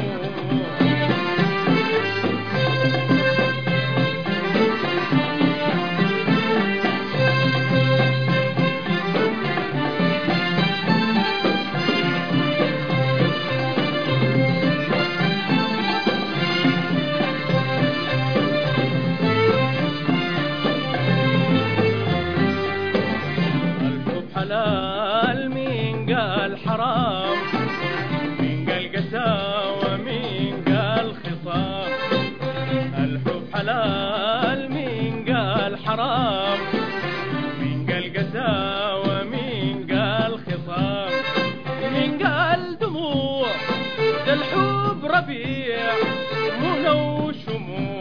C: حلال مين قال حرام، مين قال قساوة، مين قال خصام. الحب حلال مين قال حرام، مين قال قساوة، مين قال خصام. مين قال دموع ده الحب ربيع منى وشموع.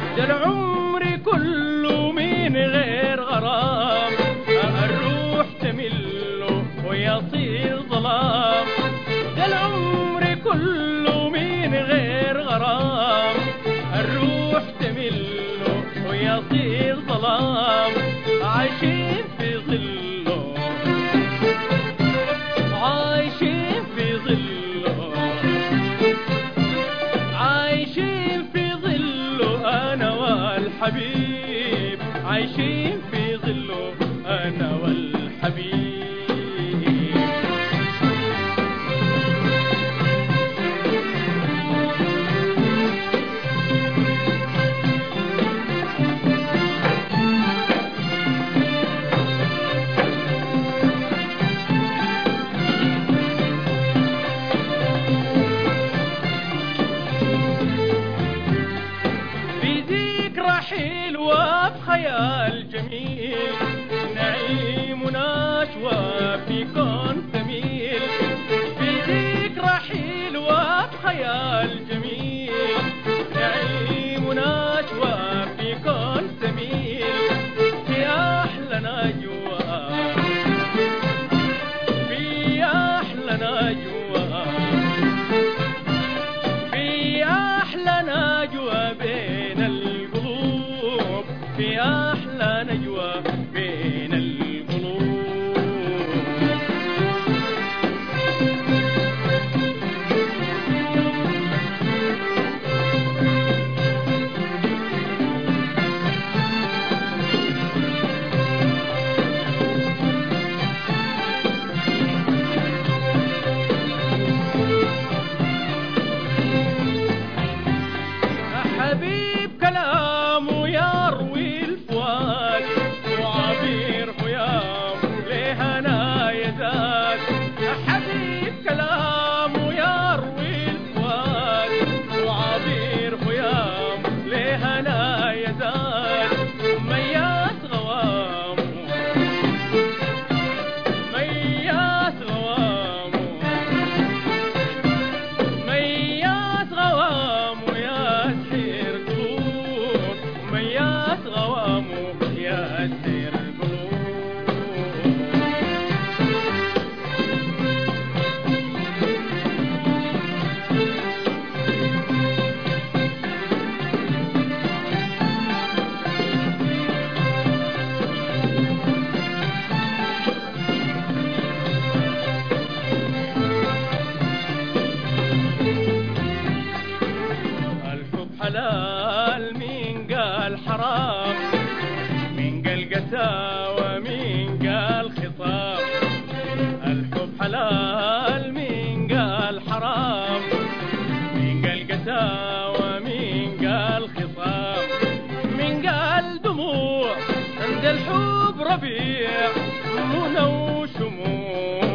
C: ده العمر كله من غير غرام الروح تمله ويصير ظلام ده العمر كله من غير غرام الروح تمله ويصير ظلام عايشين في ظله عايشين في ظله عايشين في ظله أنا والحبيب عايشين في ظله أنا والحبيب خيال جميل نعيم ونشوى في كون ثميل في ذكرى حلوة بخيال جميل نعيم ونشوى في كون ثميل في أحلى نجوى في أحلى نجوى في أحلى نجوى بين القلوب في أحلى نجوى بين القلوب حبيب كلامه يروي الفؤاد وعبير خيامه لهنا يزاد حبيب كلامه يروي الفؤاد وعبير خيامه لهنا يزاد مياس غوامه مياس غوامه مياس غوامه يا سير قلوب مياس غوامه يا سير قلوب الحب حلال مين قال حرام مين قال قساوة مين قال خطاب الحب حلال مين قال حرام مين قال قساوة مين قال خطاب مين قال دموع عند الحب ربيع منى وشموع.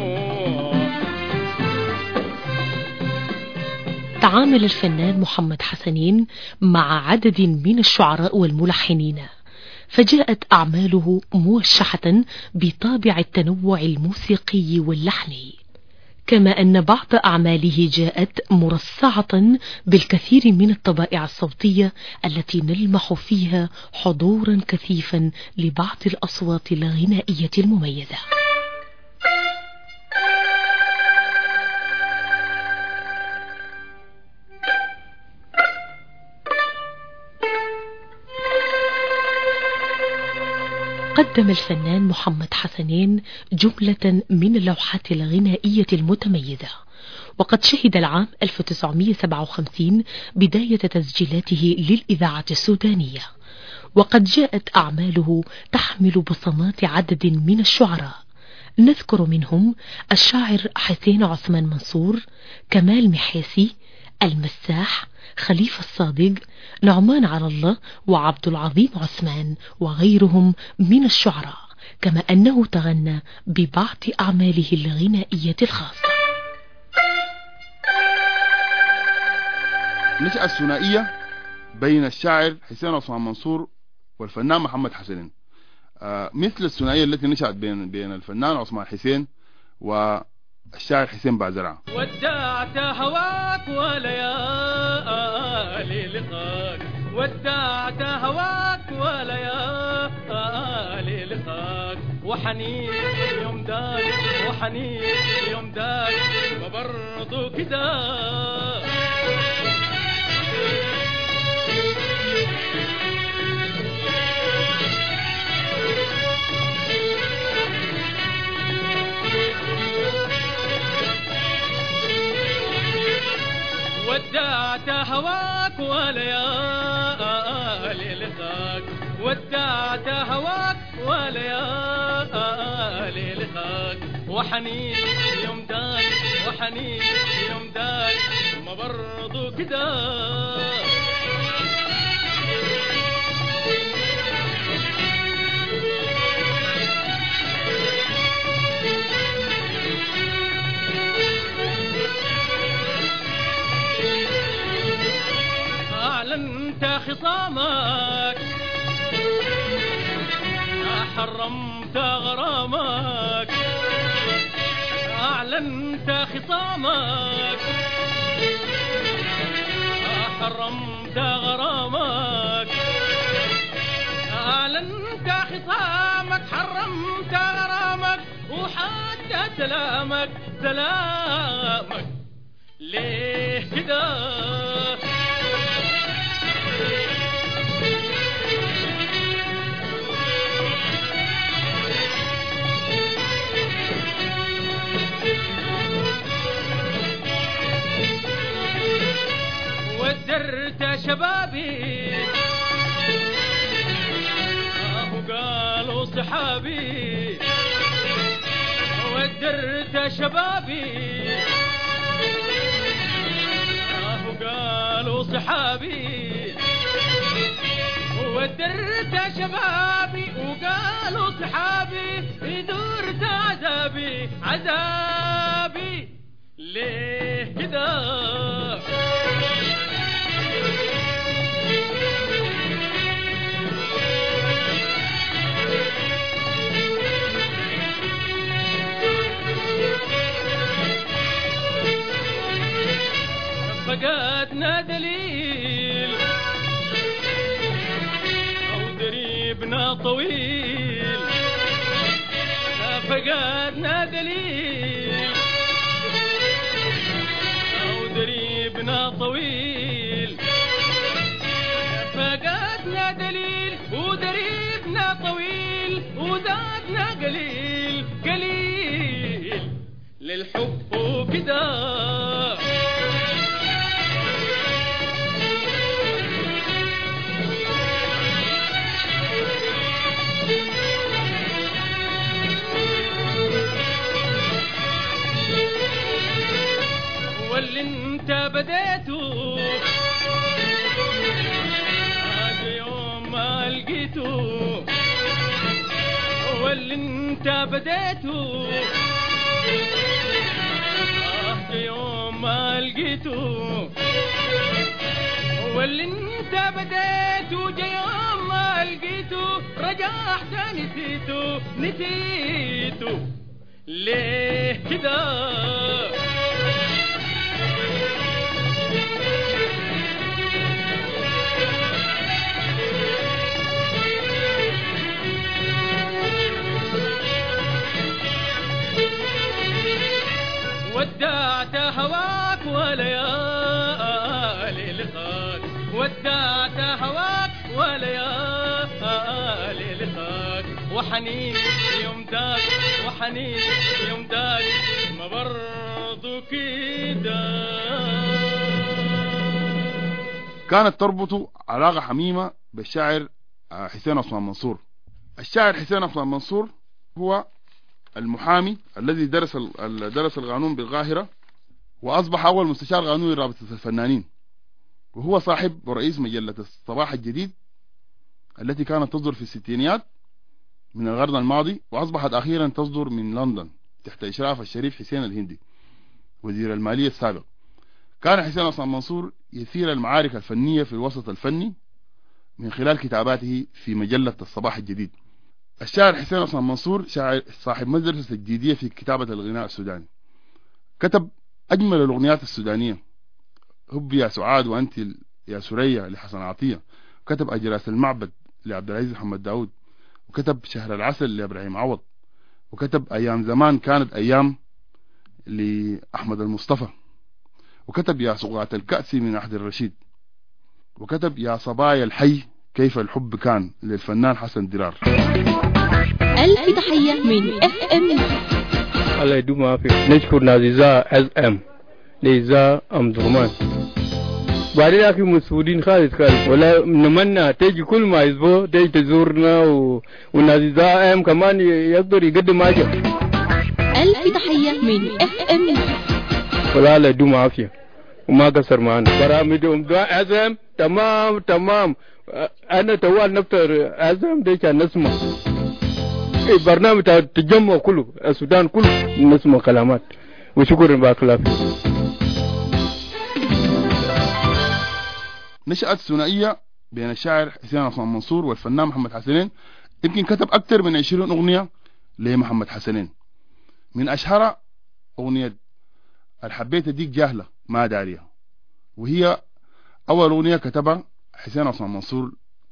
I: تعامل الفنان محمد حسنين مع عدد من الشعراء والملحنين، فجاءت أعماله موشحة بطابع التنوع الموسيقي واللحني، كما أن بعض أعماله جاءت مرصعة بالكثير من الطبائع الصوتية التي نلمح فيها حضورا كثيفا لبعض الأصوات الغنائية المميزة. قدم الفنان محمد حسنين جملة من اللوحات الغنائية المتميزة، وقد شهد العام ألف وتسعمائة وسبعة وخمسين بداية تسجيلاته للإذاعة السودانية، وقد جاءت أعماله تحمل بصمات عدد من الشعراء، نذكر منهم الشاعر حسين عثمان منصور، كمال محاسي، المساح، خليفة الصادق، نعمان على الله، وعبد العظيم عثمان، وغيرهم من الشعراء، كما أنه تغنى ببعض أعماله الغنائية الخاصة.
H: نشأة الثنائية بين الشاعر حسين عثمان منصور والفنان محمد حسنين، آه مثل الثنائية التي نشأت بين بين الفنان عثمان حسين الشاعر حسين بعزرعة.
C: ودعت هواك وليالي لقاك، ودعت هواك وليالي لقاك، وحنين يوم داك وحنين يوم داك ما برضو كده. ودعت هواك وليالي لقاك، ودعت هواك وليالي لقاك، وحنين يوم داك وحنين يوم داك ما برضو كده. أعلنت خصامك حرمت غرامك، أعلنت خصامك حرمت غرامك، أعلنت خصامك حرمت غرامك، وحتى سلامك سلامك ليه كده. ودرت شبابي أهو قالوا صحابي، ودرت شبابي أهو قالوا صحابي، ودرت شبابي وقالوا صحابي، دورت عذابي عذابي ليه كده. فقدنا دليل أو دريبنا طويل، فقدنا دليل أو دريبنا طويل، فقدنا دليل ودريبنا طويل، وزادنا قليل قليل للحب وكده. واللي انت بديته هذا يوم ما لقيته، واللي انت بديته هذا يوم ما لقيته، واللي انت بديته جا يوم ما لقيته، رجعت نسيته نسيته ليه كده. ودعت هواك وليالي لقاك، ودعت هواك وليالي لقاك، وحنين يوم داك وحنين يوم داك ما برضو كده.
H: كانت تربط علاقة حميمة بالشاعر حسين عثمان منصور. الشاعر حسين عثمان منصور هو المحامي الذي درس درس القانون بالقاهرة، وأصبح أول مستشار قانوني لرابطة الفنانين، وهو صاحب ورئيس مجلة الصباح الجديد التي كانت تصدر في الستينيات من القرن الماضي، وأصبحت أخيرا تصدر من لندن تحت إشراف الشريف حسين الهندي وزير المالية السابق. كان حسين عثمان منصور يثير المعارك الفنية في الوسط الفني من خلال كتاباته في مجلة الصباح الجديد. الشاعر حسين عثمان منصور شاعر صاحب مدرسة الجديدية في كتابة الغناء السوداني، كتب أجمل الأغنيات السودانية، هب يا سعاد وأنت يا سرية لحسن عطية، وكتب أجراس المعبد لعبد العزيز محمد داود، وكتب شهر العسل لإبراهيم عوض، وكتب أيام زمان كانت أيام لأحمد المصطفى، وكتب يا صقعة الكأس من أحد الرشيد، وكتب يا صبايا الحي كيف الحب كان للفنان حسن درار.
K: ألف تحية من اف ام.
N: الله يدوم عافية. نشكر نازيزا اس ام نيزا ام درمان. بعدين يا اخي مسؤولين خالص خالص، ولا نمنى تيجي كل ما يسبو تيجي تزورنا و... ونازيزا ام كمان يقدر يقدم حاجة.
K: ألف تحية من اف ام.
N: ولا الله يدوم عافية وما قصر معنا. برامجهم دعاء أزم تمام تمام. أنا توال نفتر أزم دي كان نسمع برنامج تجمع كله السودان كله نسمع كلامات. وشكرا باكلاف.
H: نشأت ثنائية بين الشاعر حسين عثمان منصور والفنان محمد حسنين، يمكن كتب أكثر من عشرين أغنية لمحمد حسنين. من أشهر أغنية الحبيت ديك جاهلة ما دارية، وهي أول أغنية كتبها حسين عثمان منصور،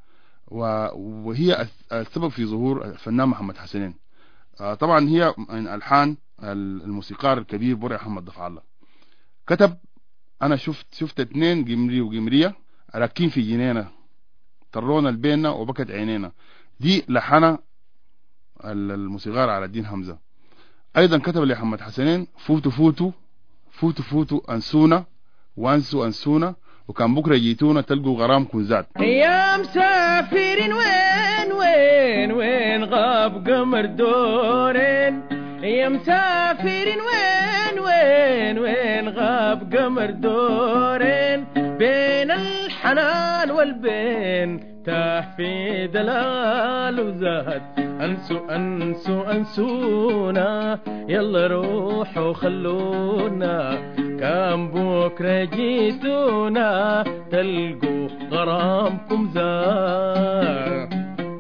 H: وهي السبب في ظهور الفنان محمد حسنين. طبعا هي من ألحان الموسيقار الكبير برع محمد ضفع الله. كتب أنا شفت شفت اتنين قمري وقمرية راكين في جنينة طرونا البينة وبكت عينينا، دي لحنها الموسيقار على الدين حمزة. أيضا كتب لمحمد حسنين فوتوا فوتوا فوتوا فوتوا أنسونا وأنسوا أنسونا، وكان بكرة جيتونا تلقوا غرامكم زاد.
C: يا مسافرين وين وين وين غاب قمر دورين، يا مسافرين وين وين وين غاب قمر دورين، بين الحنان والبين تاه في دلال وزهد، أنسوا أنسوا أنسونا يلا روحوا خلونا، كان بكرة جيتونا تلقوا غرامكم زاد.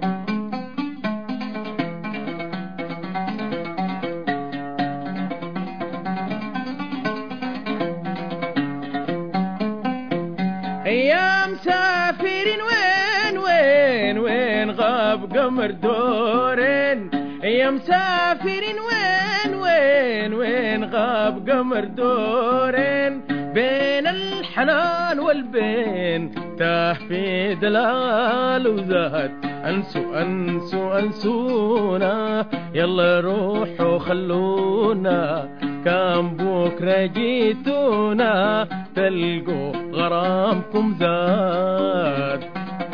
C: يا مسافرين وين وين وين غاب قمر دورين، يا مسافرين وين وين وين غاب قمر دورين، بين الحنان والبين تاه في دلال وزهد، أنسوا أنسوا أنسونا يلا روحوا خلونا، كان بكرة جيتونا تلقوا غرامكم زاد.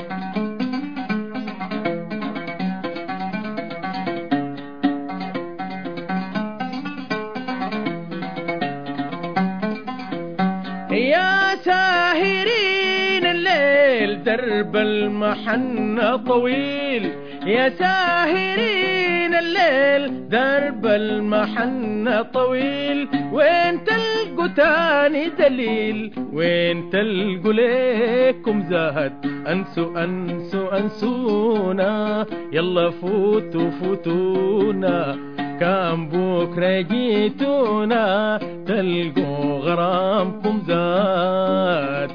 C: يا ساهرين الليل درب المحنة طويل، يا ساهرين الليل درب المحنة طويل، وين تلقوا تاني دليل وين تلقوا ليكم زهد، أنسوا أنسوا أنسونا يلا فوتوا فوتونا، كان بكرة جيتونا تلقوا غرامكم زاد.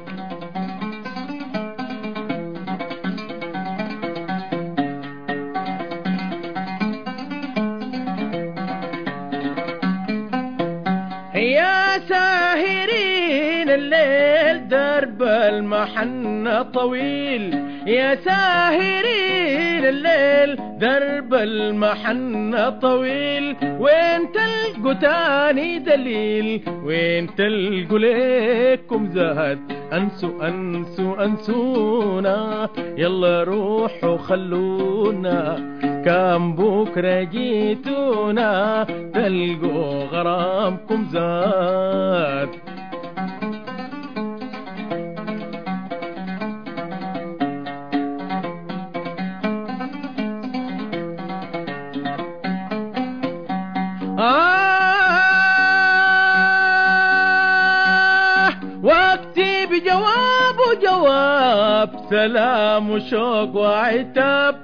C: يا ساهرين الليل درب المحنة طويل، يا ساهرين الليل درب المحنة طويل، وين تلقوا تاني دليل وين تلقوا ليكم زهد، أنسوا أنسوا أنسونا يلا روحوا خلونا، كان بكرة جيتونا تلقوا غرامكم زاد. آه وقتي بجواب وجواب سلام وشوق وعتاب،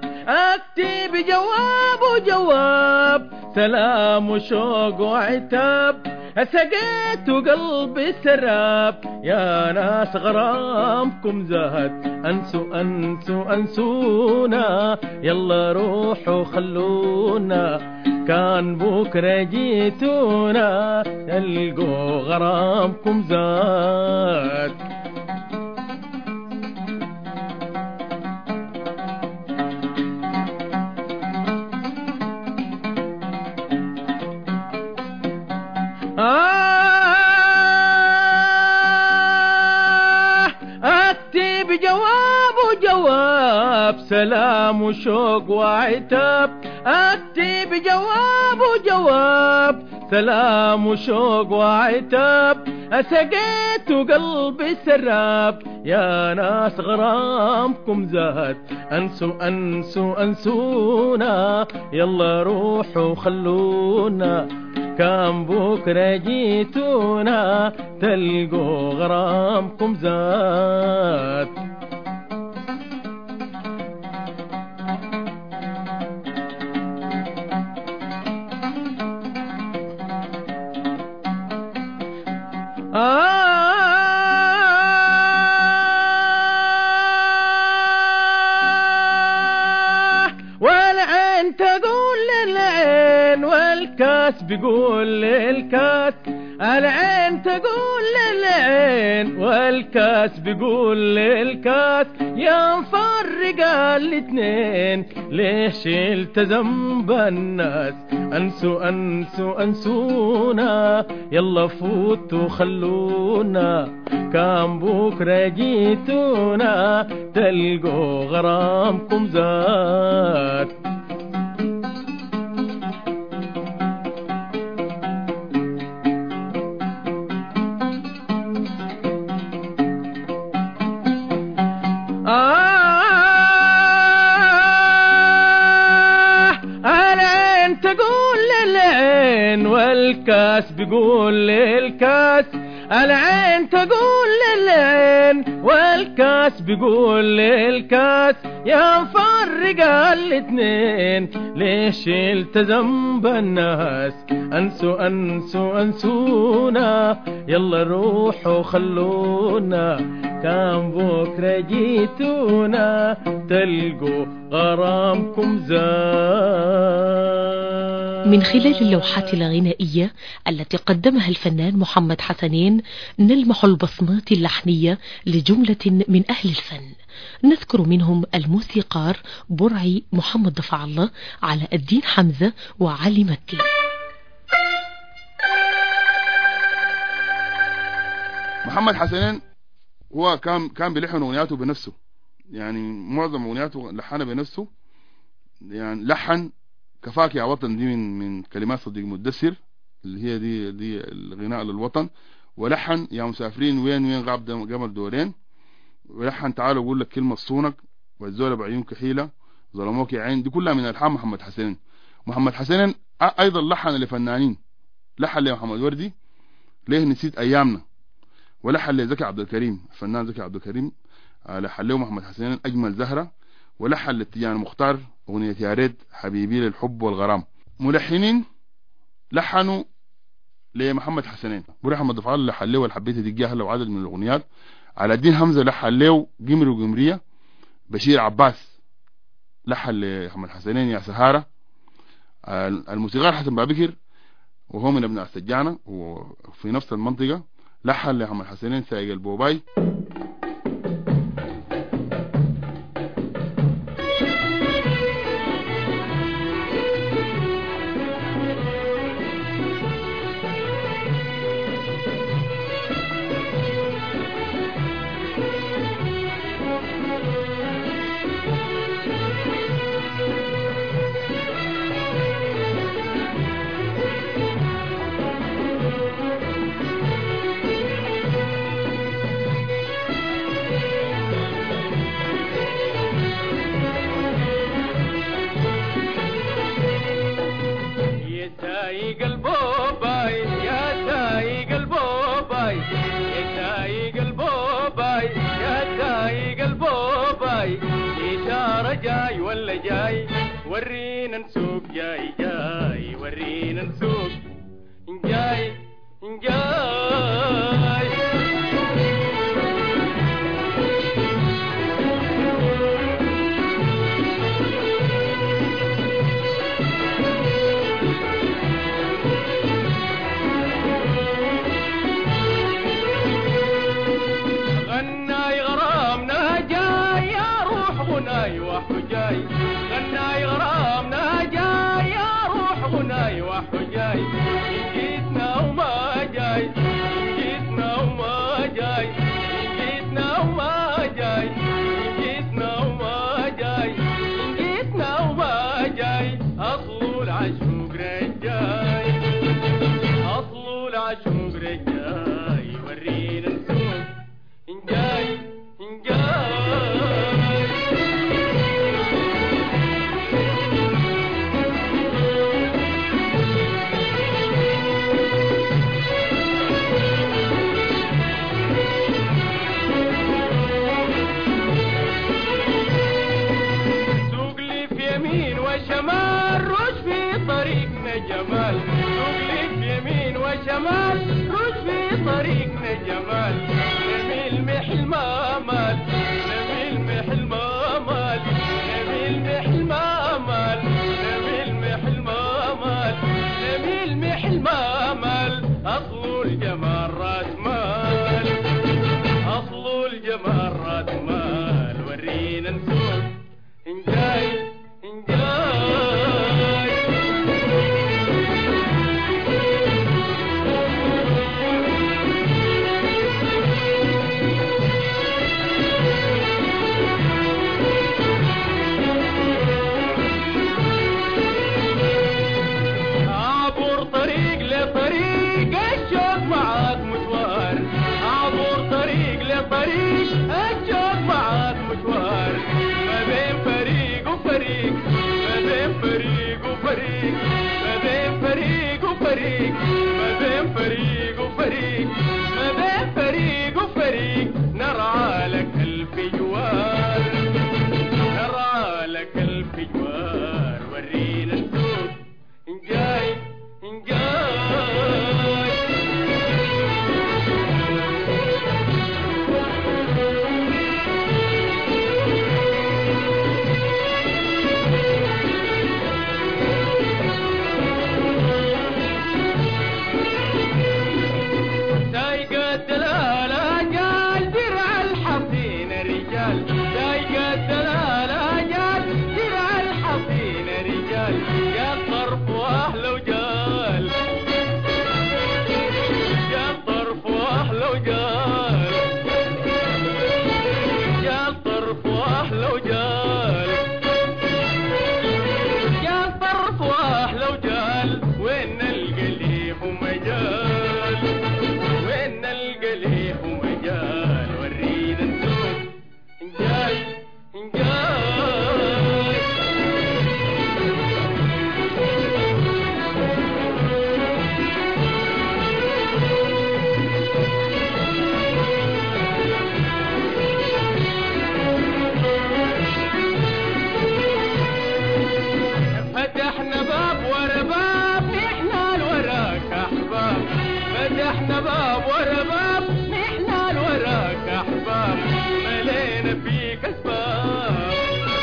C: اكتب جواب وجواب سلام وشوق وعتاب، سقيت قلبي سراب يا ناس غرامكم زهد أنسوا أنسوا أنسونا يلا روحوا خلونا كان بكرة جيتونا تلقوا غرامكم زاد أكتب جواب وجواب سلام وشوق وعتاب أكتب جواب وجواب سلام وشوق وعتاب أسقيت قلبي سراب يا ناس غرامكم زهد أنسوا أنسوا أنسونا يلا روحوا خلونا كان بكرة جيتونا تلقوا غرامكم زاد آه والعين تقول للعين والكاس بيقول للكاس العين تقول للعين والكاس بيقول للكاس يا مفرق الاتنين ليش شلت ذنب الناس أنسوا أنسوا أنسونا يلا فوتوا خلونا كان بكرة جيتونا تلقوا غرامكم زاد والكاس بيقول للكاس العين تقول للعين والكاس بيقول للكاس يا مفرق الاتنين ليش شلت ذنب الناس أنسوا أنسوا أنسونا يلا روحوا خلونا كان بكرة جيتونا تلقوا غرامكم زاد.
I: من خلال اللوحات الغنائية التي قدمها الفنان محمد حسنين نلمح البصمات اللحنية لجملة من أهل الفن، نذكر منهم الموسيقار برعي محمد ضفع الله، علاء الدين حمزة، وعلي مكي.
H: محمد حسنين هو كان كان بيلحن اغنياته بنفسه، يعني معظم اغنياته لحنها بنفسه، يعني لحن كفاك يا وطن دي من من كلمات صديق مدثر اللي هي دي دي الغناء للوطن، ولحن يا مسافرين وين وين غاب قمر دورين، ولحن تعالوا اقول لك كلمه صونك، والزول بعيونك حيله، ظلموك يا عين، دي كلها من الحان محمد حسنين. محمد حسنين ايضا لحن لفنانين، لحن لمحمد وردي ليه نسيت ايامنا، ولحن لزكي عبد الكريم الفنان زكي عبد الكريم، لحن له محمد حسنين اجمل زهره، ولحن لتيجان مختار اغنيه يا ريت حبيبي للحب والغرام. ملحنين لحنوا لمحمد حسنين، بري محمد ضفع الله لحن له والحبيت تجيها له عدد من الاغنيات، على الدين حمزه لحن له قمر وقمريه، بشير عباس لحن لمحمد حسنين يا سهاره، الموسيقار حسن بابكر وهو من ابناء السجانه وفي نفس المنطقه لحن لمحمد حسنين سايق البوباي. جاي ولا جاي ورينا نسوق، جاي جاي ورينا نسوق، جاي
C: غناي وحجاي غناي غرامنا جاي يا روح غناي وحجاي إن جيتنا وما جاي إن جيتنا وما جاي إن جيتنا وما جاي إن جيتنا وما جاي إن جيتنا وما جاي أصل العشوق رجاي أصل العشوق رجاي ورينا نسوق إن جاي إن جاي وشمال رش في طريقنا جمال نقلب يمين وشمال رش في طريقنا جمال نميل محل ما مال نميل محل ما مال نميل محل ما مال نميل محل ما مال نميل محل ما مال أصل الجمال راس مال أصل الجمال راس مال ورينا نسوق إن جاي إن جاي أعبر طريق لطريق الشوق معاك مشوار أعبر طريق لطريق الشوق معاك مشوار ما بين فريق وفريق ما بين فريق وفريق ما بين فريق وفريق ما بين فريق وفريق ما بين فريق وفريق نرعى لك ألف جوار نرعى لك ألف جوار ورينا نسوق إن جاي إن جاي دايقة الدلالة جال درع الحصين رجال دايقة الدلالة جال درع الحصين رجال يا طرف واحلى وجال يا طرف واحلى وجال يا طرف واحلى وجال يا طرف واحلى وجال وين القليح ومجال وين القليح ومجال ورينا نسوق إن جاي إن جاي فتحنا باب ورا باب نحنا الوراك أحباب فتحنا باب ورا باب نحنا الوراك أحباب ملينا فيك أسباب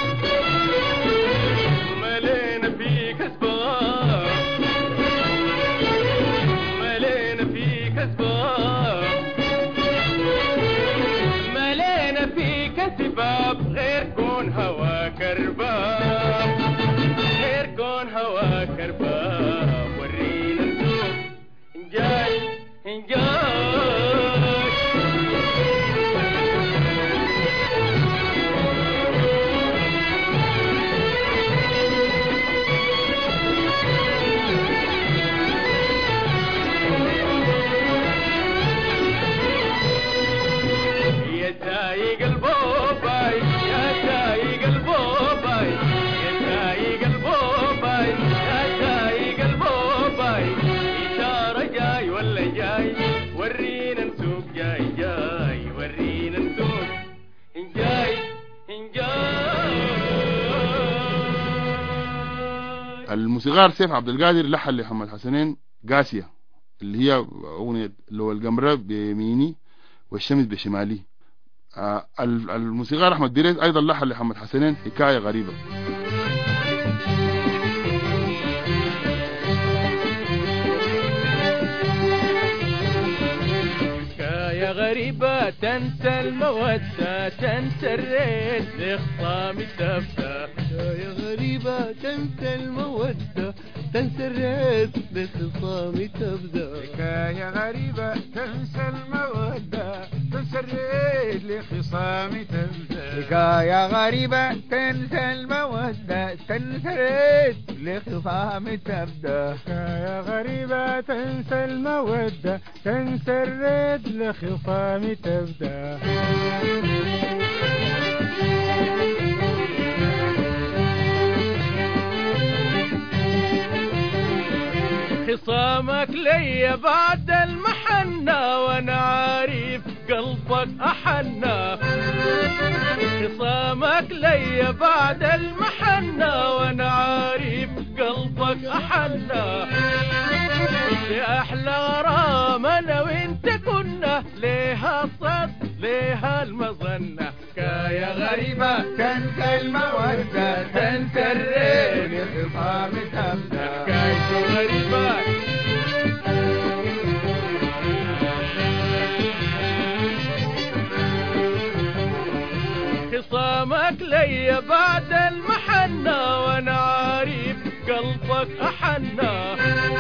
C: ملينا فيك أسباب ملينا فيك أسباب ملينا فيك أسباب غير كون هواك أرباب غير كون هواك أرباب ورينا نسوق إن جاي إن جاي يا سايق البوباي يا سايق البوباي يا سايق البوباي يا سايق البوباي إشارة جاي ولا جاي ورينا نسوق جاي جاي ورينا نسوق إن جاي إن جاي.
H: الموسيقار سيف عبد القادر لحن لمحمد حسنين قاسية اللي هي أغنية لو القمرة بيميني والشمس بشمالي. آه الموسيقار أحمد دريس أيضا لحن لمحمد حسنين حكاية غريبة.
C: حكاية غريبة تنسى المودة تنسى الريت لخصام تبدأ
L: يا غريبة تنسى المودة تنسى الريت لخصام تبدأ
O: حكاية غريبة تنسى المودة تنسى الريت لخصام تبدأ حكاية غريبة تنسى المودة تنسى الريت لخصام تبدأ حكاية غريبة تنسى المودة تنسى الريت لخصام تبدأ
C: خصامك لي بعد المحنة وانا عارف قلبك احنى خصامك لي بعد المحنة وانا عارف قلبك احنى بأحلى غرام انا وانت كنا ليها الصد ليها المظنة
O: حكاية غريبة تنسى المودة تنسى الريت لخصام تبدأ
C: حكاية غريبة خصامك لي بعد المحنة وانا عارف قلبك احنى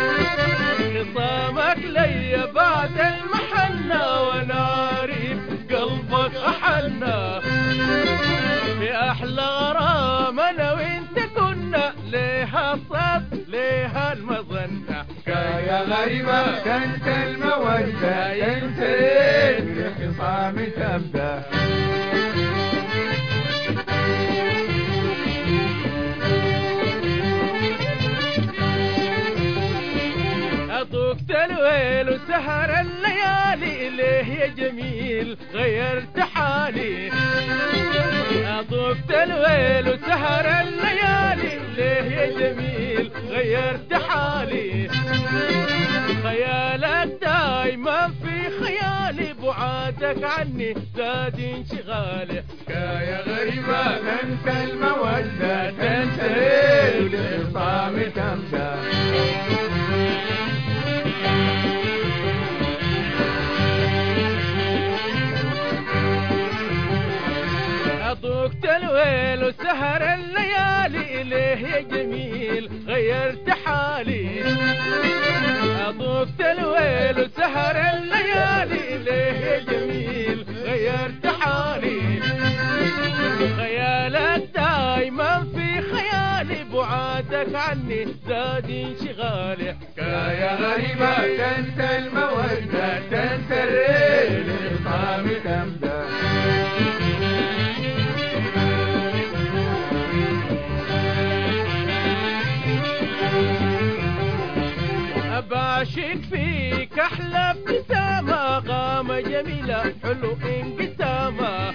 C: خصامك لي بعد المحنة وانا عارف قلبك احنى بأحلى غرام انا وانت كنا ليها الصد ليها المظنة
O: حكاية غريبة تنسى المودة تنسى الريت لخصام تبدأ
C: أطوك الويل وسهر الليالي ليه يا جميل غيرت حالي أطوك الويل وسهر الليالي ليه يا جميل غيرت حالي خيالك دايما في خيالي بعادك عني زاد انشغالي
O: حكاية غريبة تنسى المودة تنسى الريت لخصام تبدأ
C: أطوك الويل وسهر الليالي ليه يا جميل غيرت حالي أطوك الويل وسهر الليالي ليه يا جميل غيرت حالي خيالك دايما في خيالي بعادك عني زاد انشغالي
O: حكاية غريبة تنسى المودة تنسى الريت لخصام تبدأ
C: بعشق فيك احلى ابتسامة قامة جميلة حلو انقسامة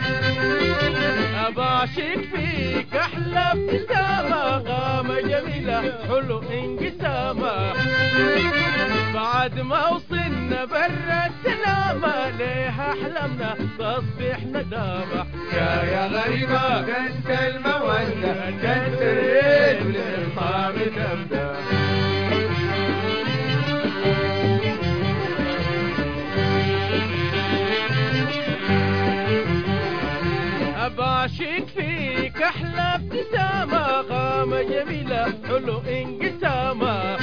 C: بعشق فيك احلى ابتسامة قامة جميلة حلو انقسامة بعد ما وصلنا برا السلامة ليها احلامنا تصبح ندامة
O: حكاية غريبة تنسى المودة تنسى الريت لخصام تبدأ
C: بعشق فيك احلى ابتسامة قامة جميلة حلو انقسامة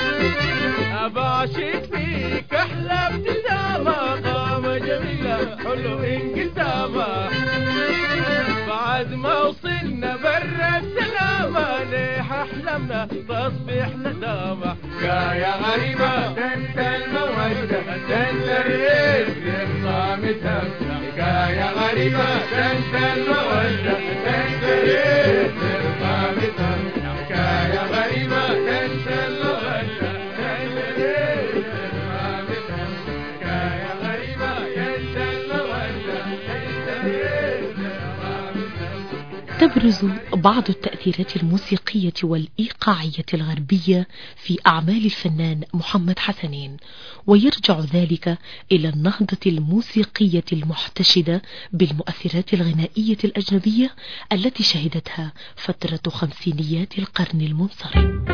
C: بعشق فيك احلى ابتسامة قامة جميلة حلو انقسامة بعد ما وصلنا برا السلامة ليه احلامنا تصبح ندامة
O: حكاية غريبة تنسى المودة تنسى الريت لخصام تبدأ حكاية غريبة تنسى المودة تنسى الريت لخصام تبدأ حكاية غريبة تنسى المودة تنسى الريت لخصام تبدأ حكاية غريبة تنسى المودة تنسى الريت لخصام تبدأ.
I: تبرز بعض التأثيرات الموسيقية والإيقاعية الغربية في أعمال الفنان محمد حسنين، ويرجع ذلك إلى النهضة الموسيقية المحتشدة بالمؤثرات الغنائية الأجنبية التي شهدتها فترة خمسينيات القرن المنصرم.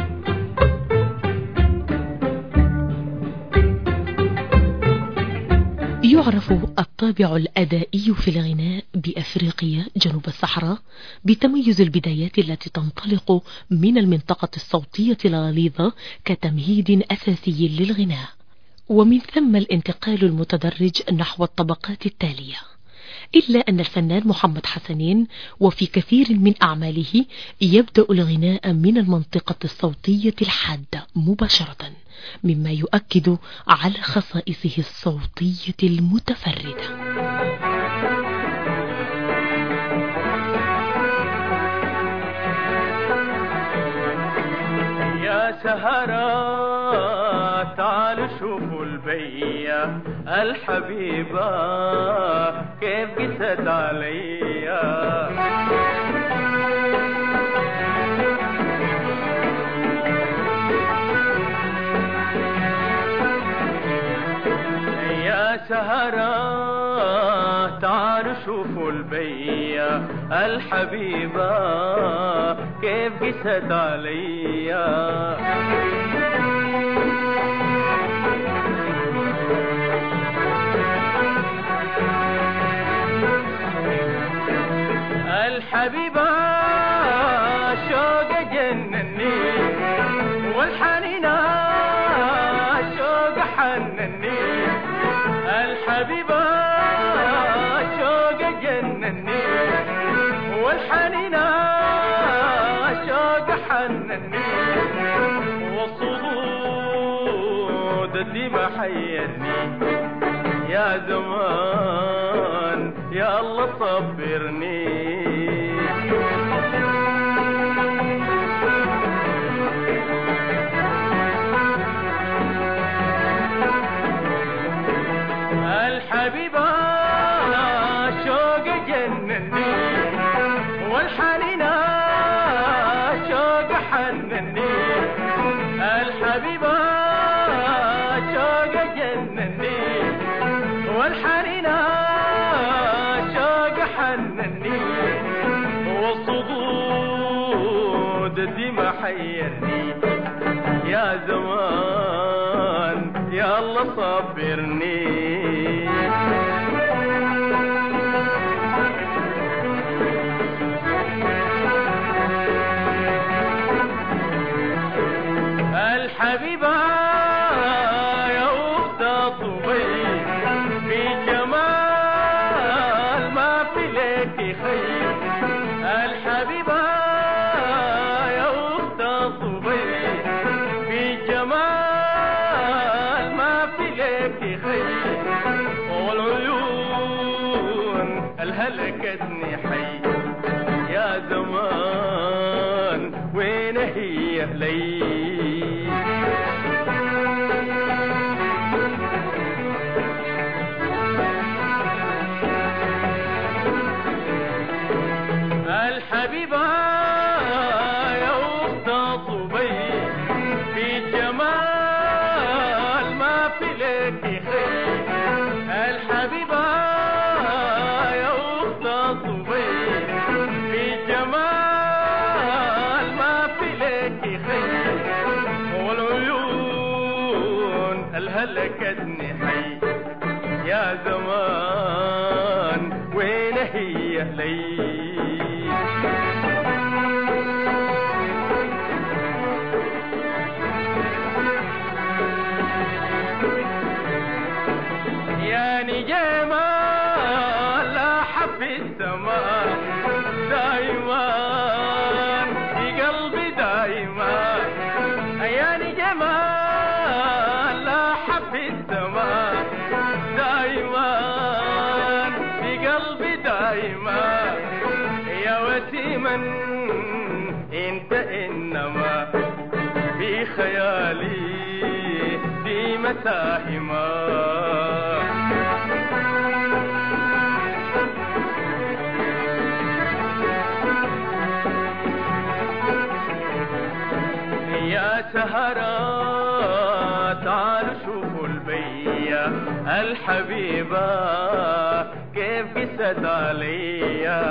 I: يعرف الطابع الأدائي في الغناء بأفريقيا جنوب الصحراء بتميز البدايات التي تنطلق من المنطقة الصوتية الغليظة كتمهيد أساسي للغناء، ومن ثم الانتقال المتدرج نحو الطبقات التالية. إلا أن الفنان محمد حسنين وفي كثير من أعماله يبدأ الغناء من المنطقة الصوتية الحادة مباشرة، مما يؤكد على خصائصه الصوتية المتفردة.
C: يا سهرة تعالوا شوفوا البية الحبيبة كيف قست عليا. يا سهرة تعالوا شوفوا البية الحبيبة كيف قست عليا. الحبيبة شوق جنني والحنينة شوق حنني. الحبيبة شوق جنني والحنينة شوق حنني. وصدود الدمى حيرني يا زمان يا الله صبرني. الحبيبة شوق جنني والحنينة شوق حنني. الحبيبة شوق جنني والحنينة شوق حنني. وصدود الدمى حيرني يا زمان يا الله صبرني. الحبيبة يا أخت طبي في جمال ما في لك خير. الحبيبة يا أخت طبي في جمال ما في لك خير. والعيون الهلكتني حي يا زمان وين هي لي. الحبيبة يا أخت طبي في جمال ما في لك خير. الحبيبة يا أخت طبي في جمال ما في لك خير. والعيون الهلكتني حي يا زمان وين هي لي. يا نجمة لاح في السماء دايما في قلبي دايما. يا نجمة لاح في السماء دايما في قلبي دايما. يا وسيما انت انما في خيالي في مساهما. يا سهرة تعالوا شوفوا البية الحبيبة كيف قست عليا.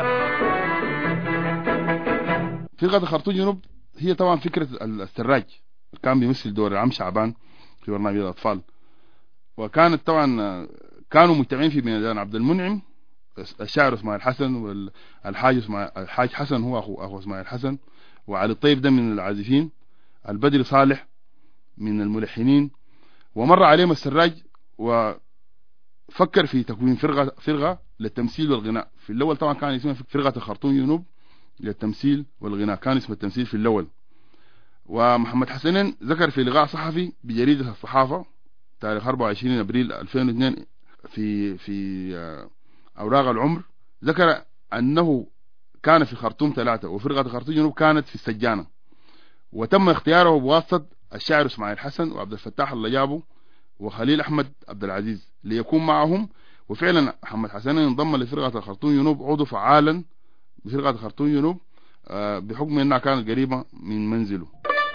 H: فرقة خرطوم جنوب هي طبعا فكرة السراج كان بيمثل دور العم شعبان في برنامج الأطفال، وكانت طبعا كانوا مجتمعين في ميدان عبد المنعم، الشاعر اسماعيل حسن والحاج اسماعيل الحاج حسن هو اخو اخو اسماعيل حسن، وعلي الطيب ده من العازفين، البدري صالح من الملحنين. ومر عليهم السراج وفكر في تكوين فرقة فرقة للتمثيل والغناء. في الأول طبعا كان اسمها فرقة الخرطوم ينوب للتمثيل والغناء، كان اسم التمثيل في الأول. ومحمد حسنين ذكر في لقاء صحفي بجريدة الصحافة تاريخ أربعة وعشرين أبريل ألفين واثنين في في أوراق العمر، ذكر أنه كان في خرطوم ثلاثة وفرقة خرطوم جنوب كانت في السجانة، وتم اختياره بواسطة الشاعر اسماعيل حسن وعبد الفتاح اللجابو وخليل أحمد عبد العزيز ليكون معهم. وفعلا محمد حسن انضم لفرقة خرطوم جنوب عضو فعالا بفرقة خرطوم جنوب بحكم أنها كانت قريبة من منزله.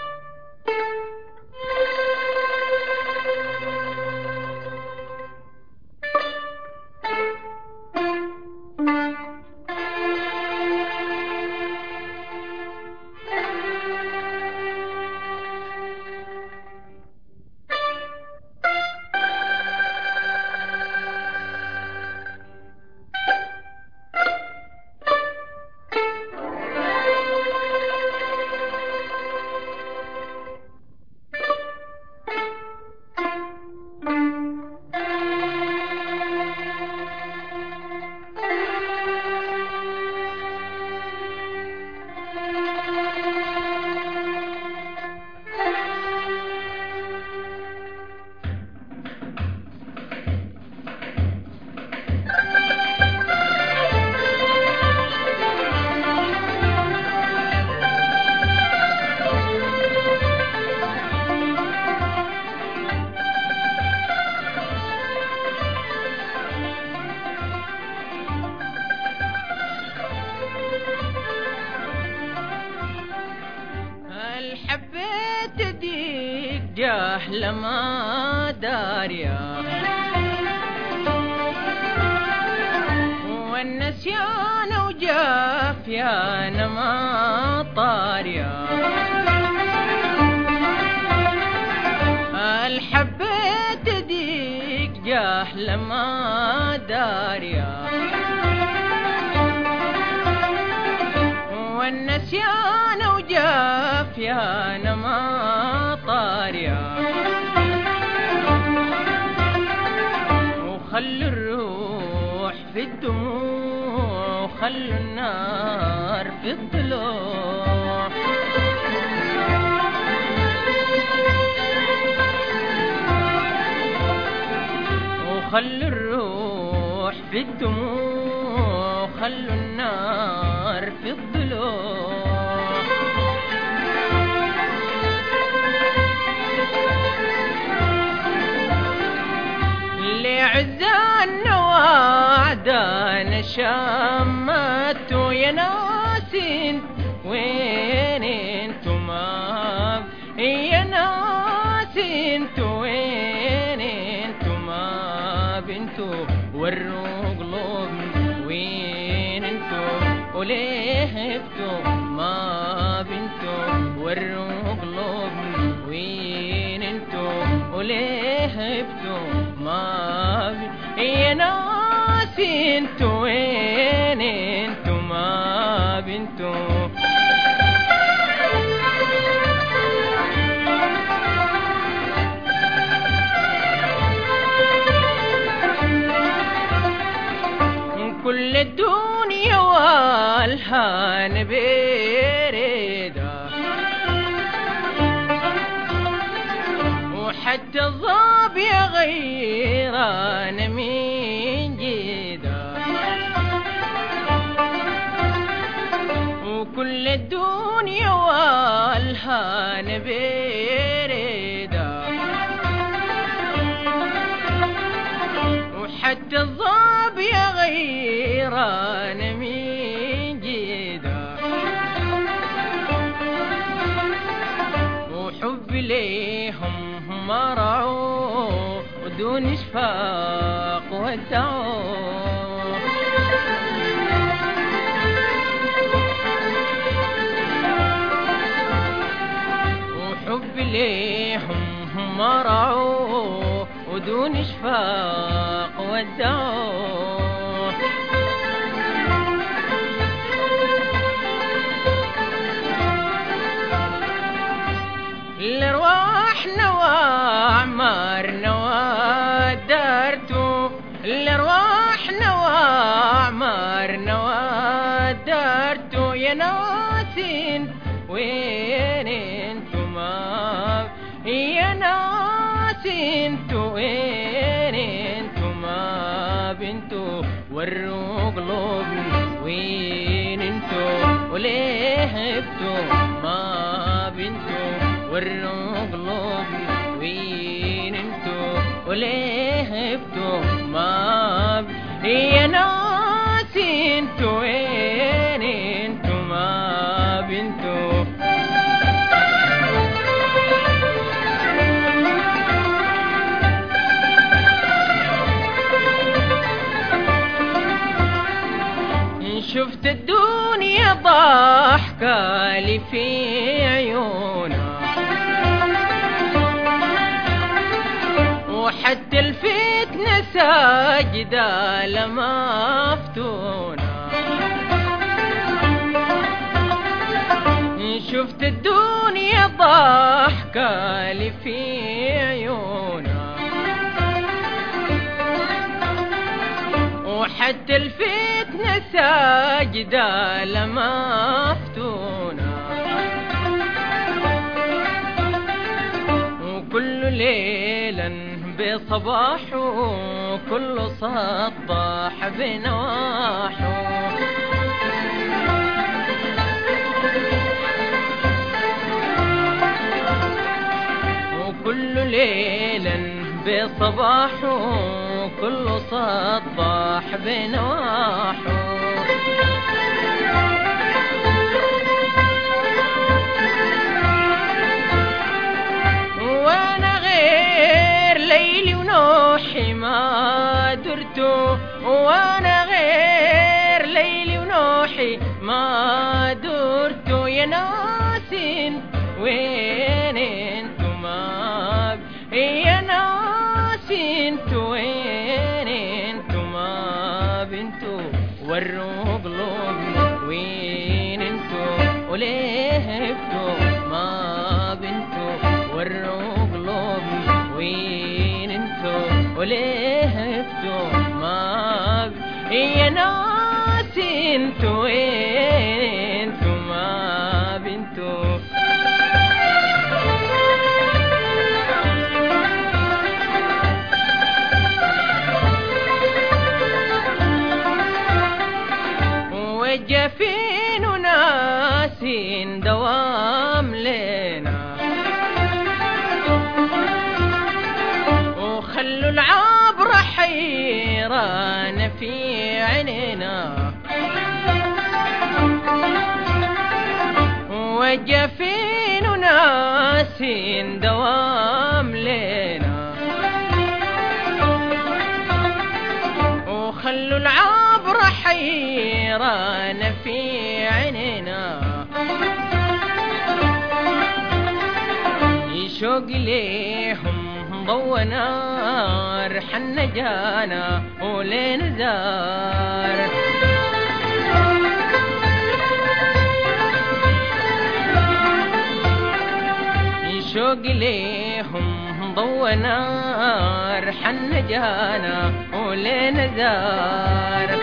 J: لما داريا والنسيان وجاف يا نما طاريا الحبيت ديك جاه لما داريا والنسيان وجاف يا نما طاريا وخلوا الروح في الدموع وخلوا النار في الضلوع وخلوا الروح في الدموع وخلوا النار في الضلوع لعزان وعدان شمت يا ناسين وين انتما يا ناسين وين انتما بنتو وروا قلوب وين انتو وليه هبتو ما بنتو وروا قلوب وين انتو وليه هبتو ما بنتو يا ناسي انتو وين انتو ما بنتو كل الدنيا والهان بيريدا وحتى الضاب يا غيران من جيدا وكل الدنيا والهان بيريدا وحتى الضاب يا غيران من جيدا وحب ليهم ما رعوا ودون اشفاق ودعوا وحب ليهم ما رعوا ودون إشفاق ودعوه الأرواح نوى عمار نوى دارتو الأرواح نوى عمار نوى دارتو يا ناسين وين انتما يا ناسين تو وين انتما بنتو وروا قلوبي وين انتو وليه هبتو ما بنتو وروا قلوبي وين انتو وليه هبتو ما يا ناس انتو وين انتو ما بنتو شفت الدنيا ضحكة لي في عيونها وحتى الفتنة ساجدة لما فتونا شفت الدنيا ضحكة لي في عيونها وحتى الفتنة ساجدة لما فتونا وكل ليلا بصباحه كل صباح بنواحه وكل ليلا بصباحه كل صباح بنواحه وانا غير ليلي ونوحي ما درتو وانا غير ليلي ونوحي ما درتو يا ناسين وين انتو ما يا ناسين تو وين انتو ما بنتو وروا قلوبي وين انتو وليه هبتو ما بنتو وروا قلوبي وين انتو وليه هبتو ما يا ناس انتو وين انتو ما بنتو وجفين وناس دوام لنا وخلوا العبر حيران في عيننا وجفين وناس دوام لنا وخلوا العبر حيران في عيننا يشوق ليهم ضوى نار حن جانا ولين زار يشوق ليهم ضوى نار حن جانا ولين زار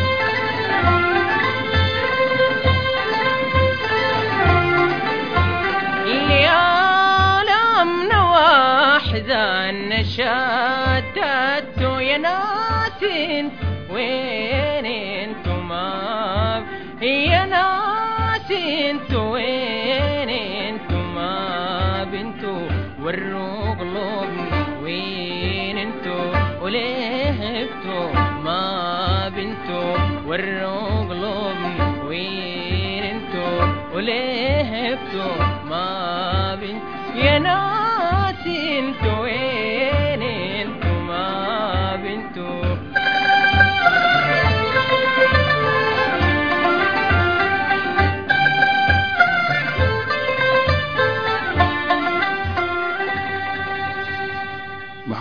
J: أحزان شتت يا ناس وين انتو ما يا ناس انتو وين انتو ما بنتو وروا قلوبي وين انتو وليه هبتو ما بنتو وروا قلوبي وين انتو وليه هبتو ما بنتو يا ناس انتو وين انتو ما بنتو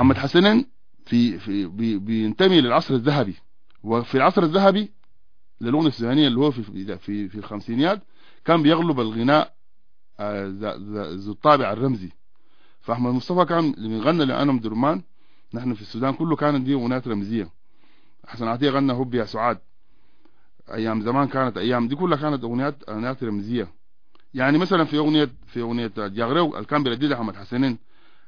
H: محمد حسنين في في بي بينتمي للعصر الذهبي، وفي العصر الذهبي للأغنية السودانية اللي هو في في في الخمسينيات كان بيغلب الغناء ذو الطابع الرمزي. فأحمد مصطفى كان اللي غنى لأنا أم درمان، نحن في السودان كله كانت دي أغنيات رمزية. حسن عطية غنى هب يا سعاد، أيام زمان كانت أيام دي كلها كانت أغنيات أغنيات رمزية. يعني مثلا في أغنية في أغنية جاغريو اللي كان بيرددها أحمد حسنين،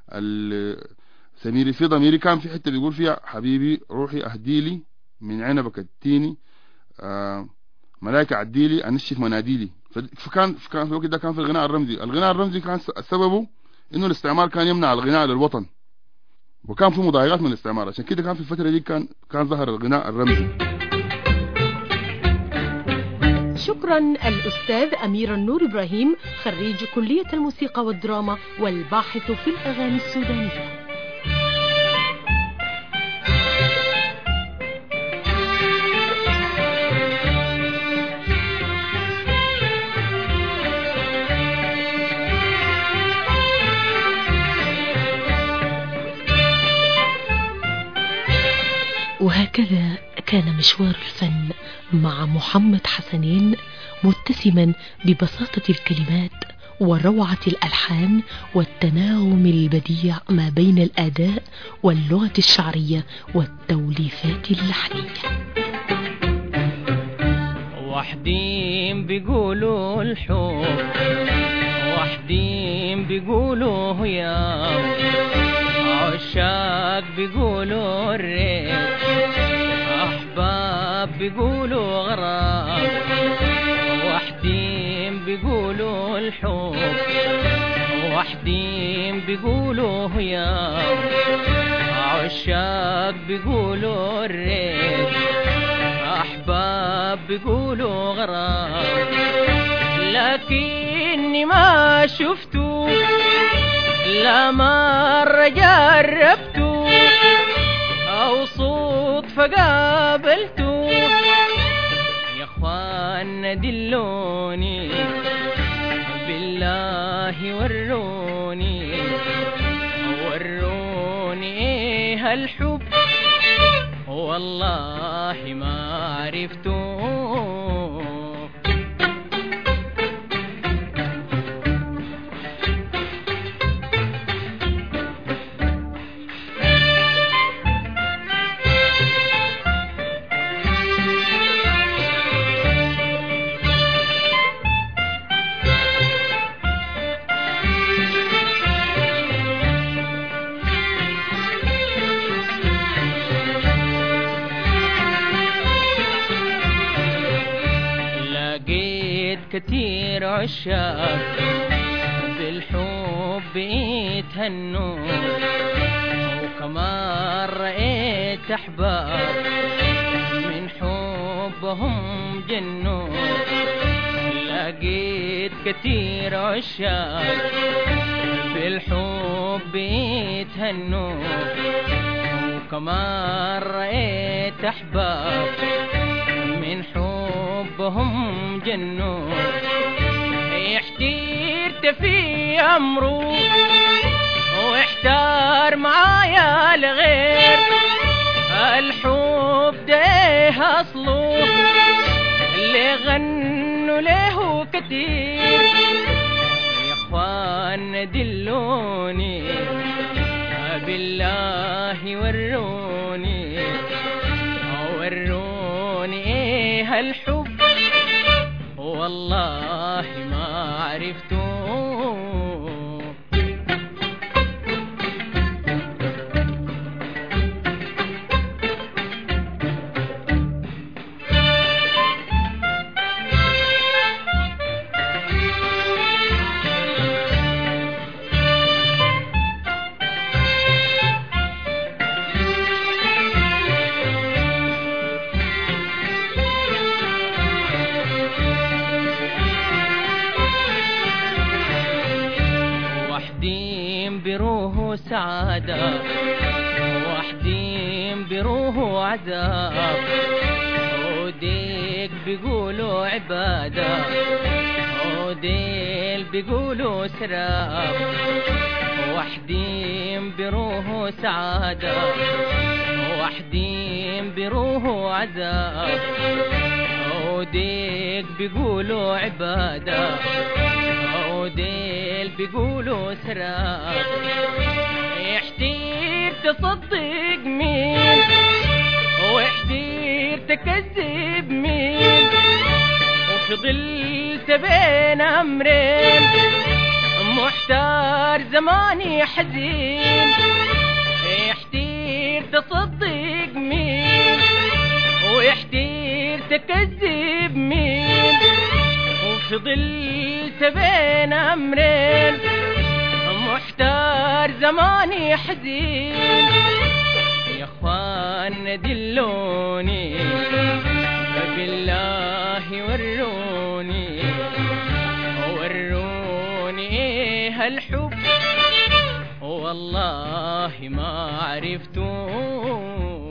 H: سميري في ضميري، كان في حتة بيقول فيها حبيبي روحي أهديلي من عنبك التيني، آه ملايكة عديلي أنشف مناديلي. فكان كان في الوقت ده كان في الغناء الرمزي. الغناء الرمزي كان سببه إنه الاستعمار كان يمنع الغناء للوطن، وكان في مضايقات من الاستعمار، عشان كده كان في الفترة دي كان كان ظهر الغناء الرمزي.
I: شكرا الأستاذ أمير النور إبراهيم، خريج كلية الموسيقى والدراما والباحث في الأغاني السودانية. وهكذا كان مشوار الفن مع محمد حسنين، متسما ببساطة الكلمات وروعة الألحان والتناغم البديع ما بين الأداء واللغة الشعرية والتوليفات اللحنية.
J: وحدين بيقولوا الحب، وحدين بيقولوا يا عشاق، بيقولوا الريت، أحباب بيقولوا غرام، وحدين بيقولوا الحب، وحدين بيقولوا يا عشاق، بيقولوا الريت، أحباب بيقولوا غرام، لكني ما شفتو لا مرة جربتو أو صدفة قابلتو، يا اخوان دلوني بالله وروني، وروني ايه الحب والله ما عرفتو. كتير عشاق بالحب يتهنوا، وكمان رأيت أحباب من حبهم جنوا، لقيت كتير عشاق بالحب يتهنوا، وكمان رأيت أحباب من حبهم جنوا، احترت في أمره واحتار معايا الغير، الحب ده أصله اللي غنوا له كتير، يا اخوان دلوني بالله وروني، وروني ايه الحب والله ما عرفتو. بروح سعادة، وحدين بروح عذاب، وديك بيقولوا عبادة، وديل بيقولوا سراب، وحدين بروحه سعادة وحدين بروحه عذاب وديك بيقولوا عبادة وديل بيقولوا سراب يحتير تصدق مين ويحتير تكذب مين وفضلت بين أمرين محتار زماني حزين يحتير تصدق مين ويحتير تكذب مين وفضلت بين أمرين محتار زماني حزين يا اخوان دلوني بالله وروني وروني هالحب والله ما عرفتوه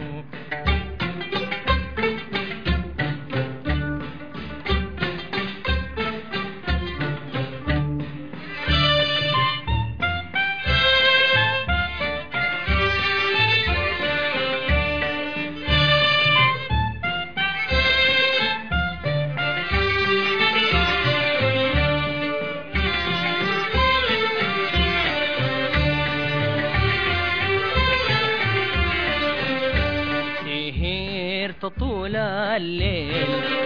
J: طول الليل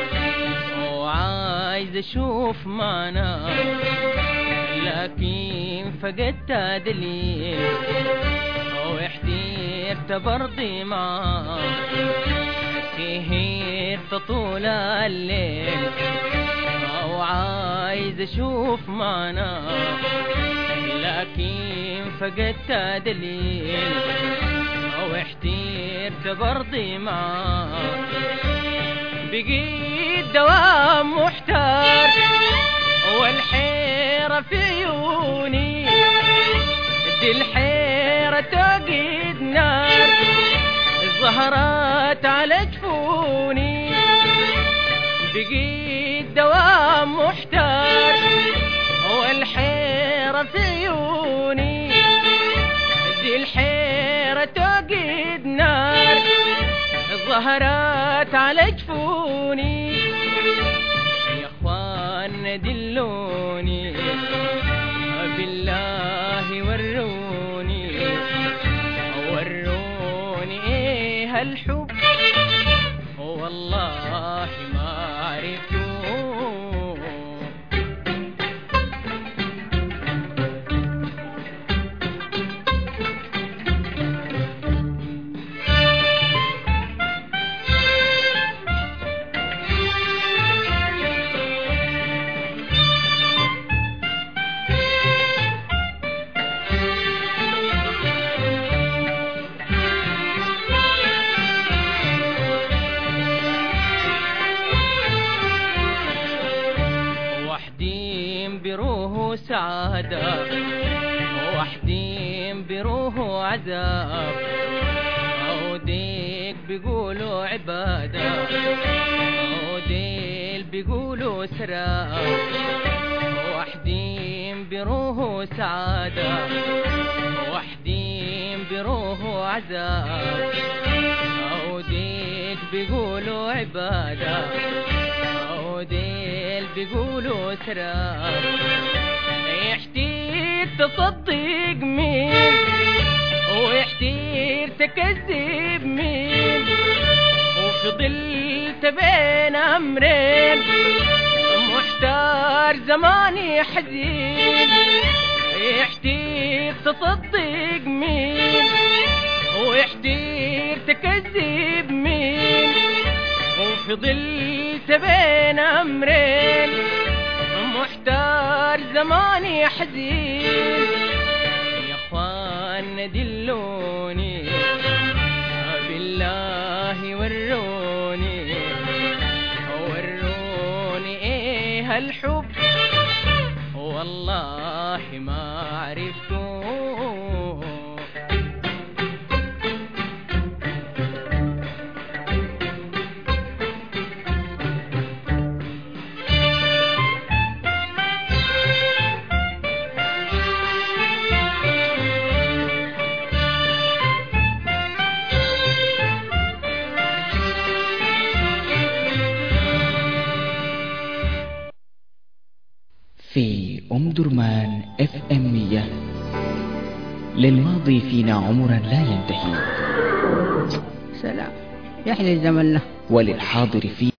J: وعايز اشوف معنا لكن فقدت دليل واحتيرت برضي معاه سهرت طول الليل وعايز اشوف معنا لكن فقدت دليل واحتيرت برضي معاه بقيت دوام محتار والحيرة في عيوني دي الحيرة توقد نار الزهرات على جفوني بقيت دوام محتار والحيرة في عيوني دي الحيرة توقد نار الزهرات على جفوني يا اخوان دلوني بالله وروني وروني ايه هالحب والله ما عرفتوه بروحه سعادة وحدين بروحه عذاب وديك بيقولوا عبادة وديل بيقولوا سراب وحدين بروحه سعادة وحدين بروحه عذاب وديك بيقولوا عبادة وديل بيقولوا سراب يحتير تصدق مين ويحتير تكذب مين وفضلت بين أمرين محتار زماني حزين يحتير تصدق مين ويحتير تكذب مين وفضلت بين أمرين محتار زماني حزين يا اخوان دلوني بالله وروني وروني ايه هالحب والله ما عرفتوه
D: أم درمان اف ام مية. للماضي فينا عمرا لا ينتهي.
P: سلام يحلى زمننا.
D: وللحاضر فيه